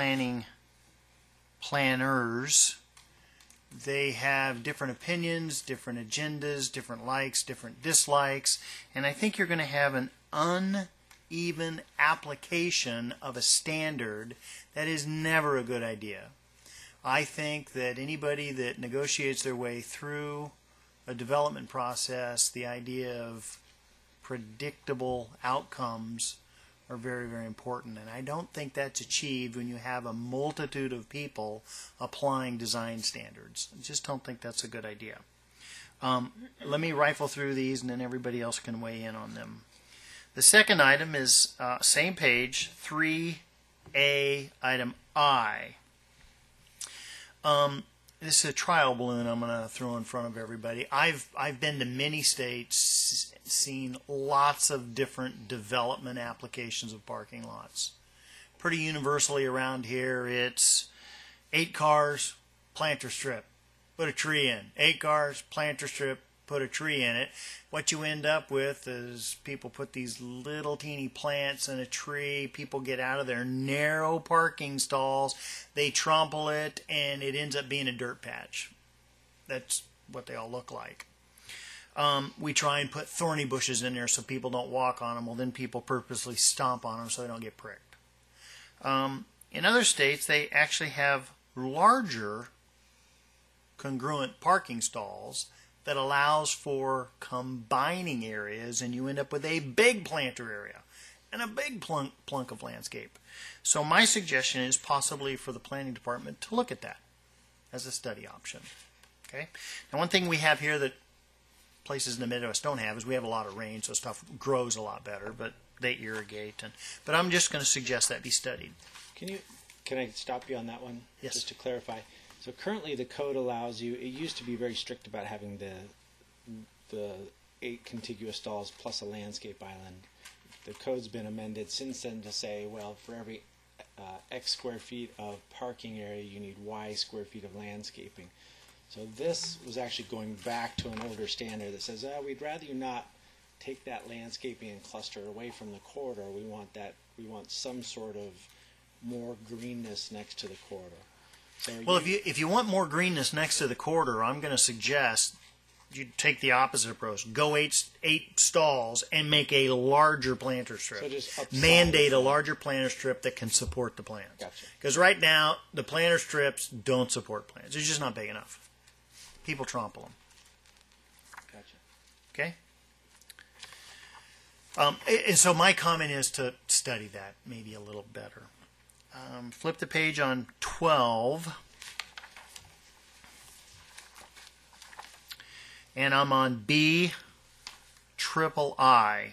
planners, they have different opinions, different agendas, different likes, different dislikes, and I think you're going to have an uneven application of a standard that is never a good idea. I think that anybody that negotiates their way through a development process, the idea of predictable outcomes are very, very important. And I don't think that's achieved when you have a multitude of people applying design standards. I just don't think that's a good idea. Let me rifle through these and then everybody else can weigh in on them. The second item is same page, 3A, item I. This is a trial balloon I'm going to throw in front of everybody. I've been to many states, seen lots of different development applications of parking lots. Pretty universally around here, it's 8 cars, planter strip, put a tree in. 8 cars, planter strip, put a tree in it. What you end up with is people put these little teeny plants in a tree. People get out of their narrow parking stalls. They trample it, and it ends up being a dirt patch. That's what they all look like. We try and put thorny bushes in there so people don't walk on them. Well, then people purposely stomp on them so they don't get pricked. In other states, they actually have larger congruent parking stalls that allows for combining areas, and you end up with a big planter area and a big plunk of landscape. So my suggestion is possibly for the planning department to look at that as a study option. Okay. Now, one thing we have here that places in the Midwest don't have is we have a lot of rain, so stuff grows a lot better, but they irrigate. But I'm just going to suggest that be studied. Can I stop you on that one? Yes. Just to clarify. So currently the code allows you, it used to be very strict about having the 8 contiguous stalls plus a landscape island. The code's been amended since then to say, well, for every X square feet of parking area, you need Y square feet of landscaping. So this was actually going back to an older standard that says, we'd rather you not take that landscaping and cluster it away from the corridor. We want some sort of more greenness next to the corridor. So well, if you want more greenness next to the corridor, I'm going to suggest you take the opposite approach. Go 8 stalls and make a larger planter strip. So just mandate a larger planter strip that can support the plants. Gotcha. Because right now, the planter strips don't support plants. They're just not big enough. People trample them. Gotcha. Okay? And so my comment is to study that maybe a little better. Flip the page on 12. And I'm on B triple I.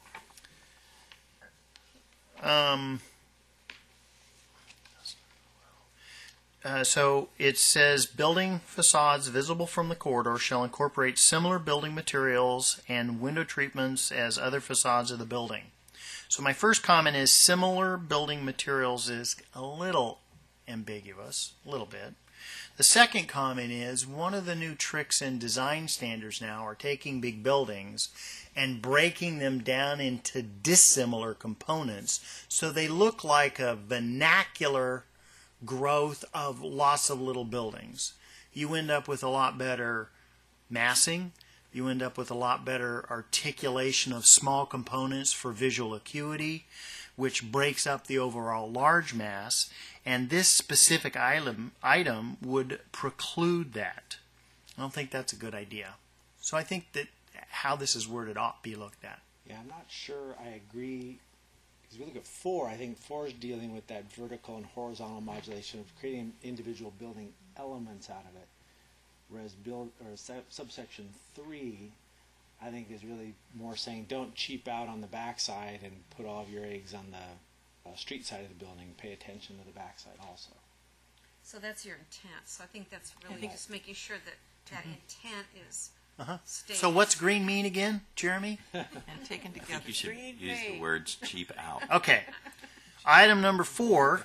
So it says building facades visible from the corridor shall incorporate similar building materials and window treatments as other facades of the building. So my first comment is similar building materials is a little ambiguous, a little bit. The second comment is one of the new tricks in design standards now are taking big buildings and breaking them down into dissimilar components so they look like a vernacular growth of lots of little buildings. You end up with a lot better massing. You end up with a lot better articulation of small components for visual acuity, which breaks up the overall large mass, and this specific item would preclude that. I don't think that's a good idea. So I think that how this is worded ought to be looked at. Yeah, I'm not sure I agree. Because we look at 4, I think 4 is dealing with that vertical and horizontal modulation of creating individual building elements out of it. Whereas subsection 3 I think is really more saying don't cheap out on the backside and put all of your eggs on the street side of the building. Pay attention to the backside also. So that's your intent. So I think that's really just making sure that that intent is stated. So what's green mean again, Jeremy? And taken I together. think you should Green use the Bay. words cheap out. Okay. Item number 4,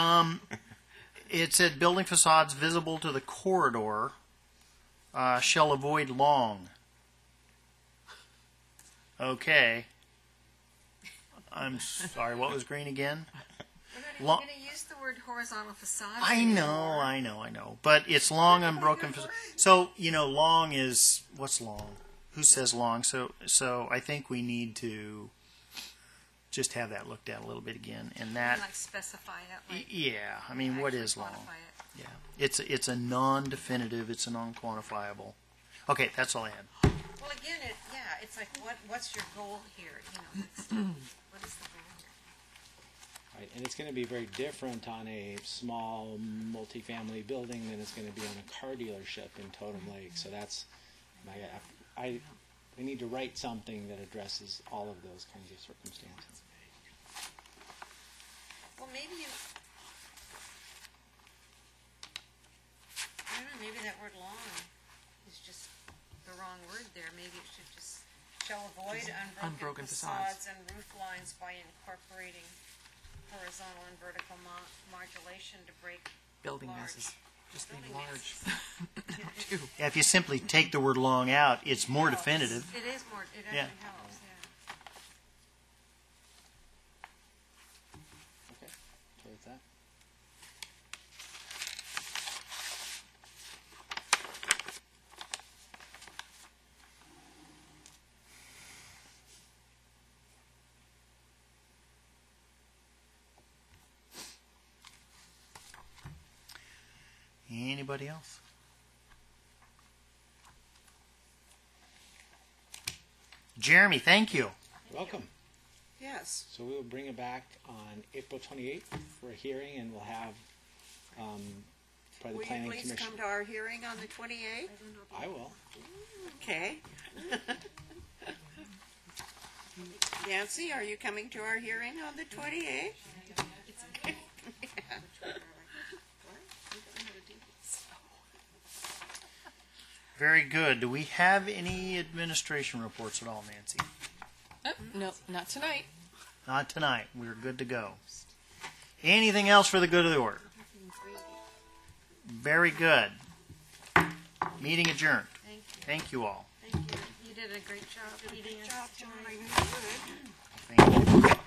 it said building facades visible to the corridor shall avoid long. Okay. I'm sorry, what was green again? We're going to use the word horizontal facade. I know. But it's long, unbroken. So, long is, what's long? Who says long? So I think we need to just have that looked at a little bit again. And that, Like specify it. Like yeah, I mean, what is long? quantify it. Yeah, it's a non-definitive, it's a non-quantifiable. Okay, that's all I had. Well, again, it's like what's your goal here? What is the goal here? Right, and it's going to be very different on a small multifamily building than it's going to be on a car dealership in Totem Lake. So that's, we need to write something that addresses all of those kinds of circumstances. Well, maybe I don't know. Maybe that word "long" is just the wrong word there. Maybe it should just shall avoid unbroken facades and roof lines by incorporating horizontal and vertical modulation to break Building large. masses. Just leave Building large. masses. Yeah, if you simply take the word long out, it's more Helps. definitive. It is more. It actually Yeah. helps. Yeah. Okay, so that's that. Anybody else? Jeremy, thank you. Welcome. Yes. So we will bring it back on April 28th for a hearing, and we'll have probably Will the Planning you please Commission. come to our hearing on the 28th? I will. Okay. Nancy, are you coming to our hearing on the 28th? Very good. Do we have any administration reports at all, Nancy? No, not tonight. Not tonight. We're good to go. Anything else for the good of the order? Very good. Meeting adjourned. Thank you all. Thank you. You did a great job leading us. Good job, John. I knew you would. Thank you.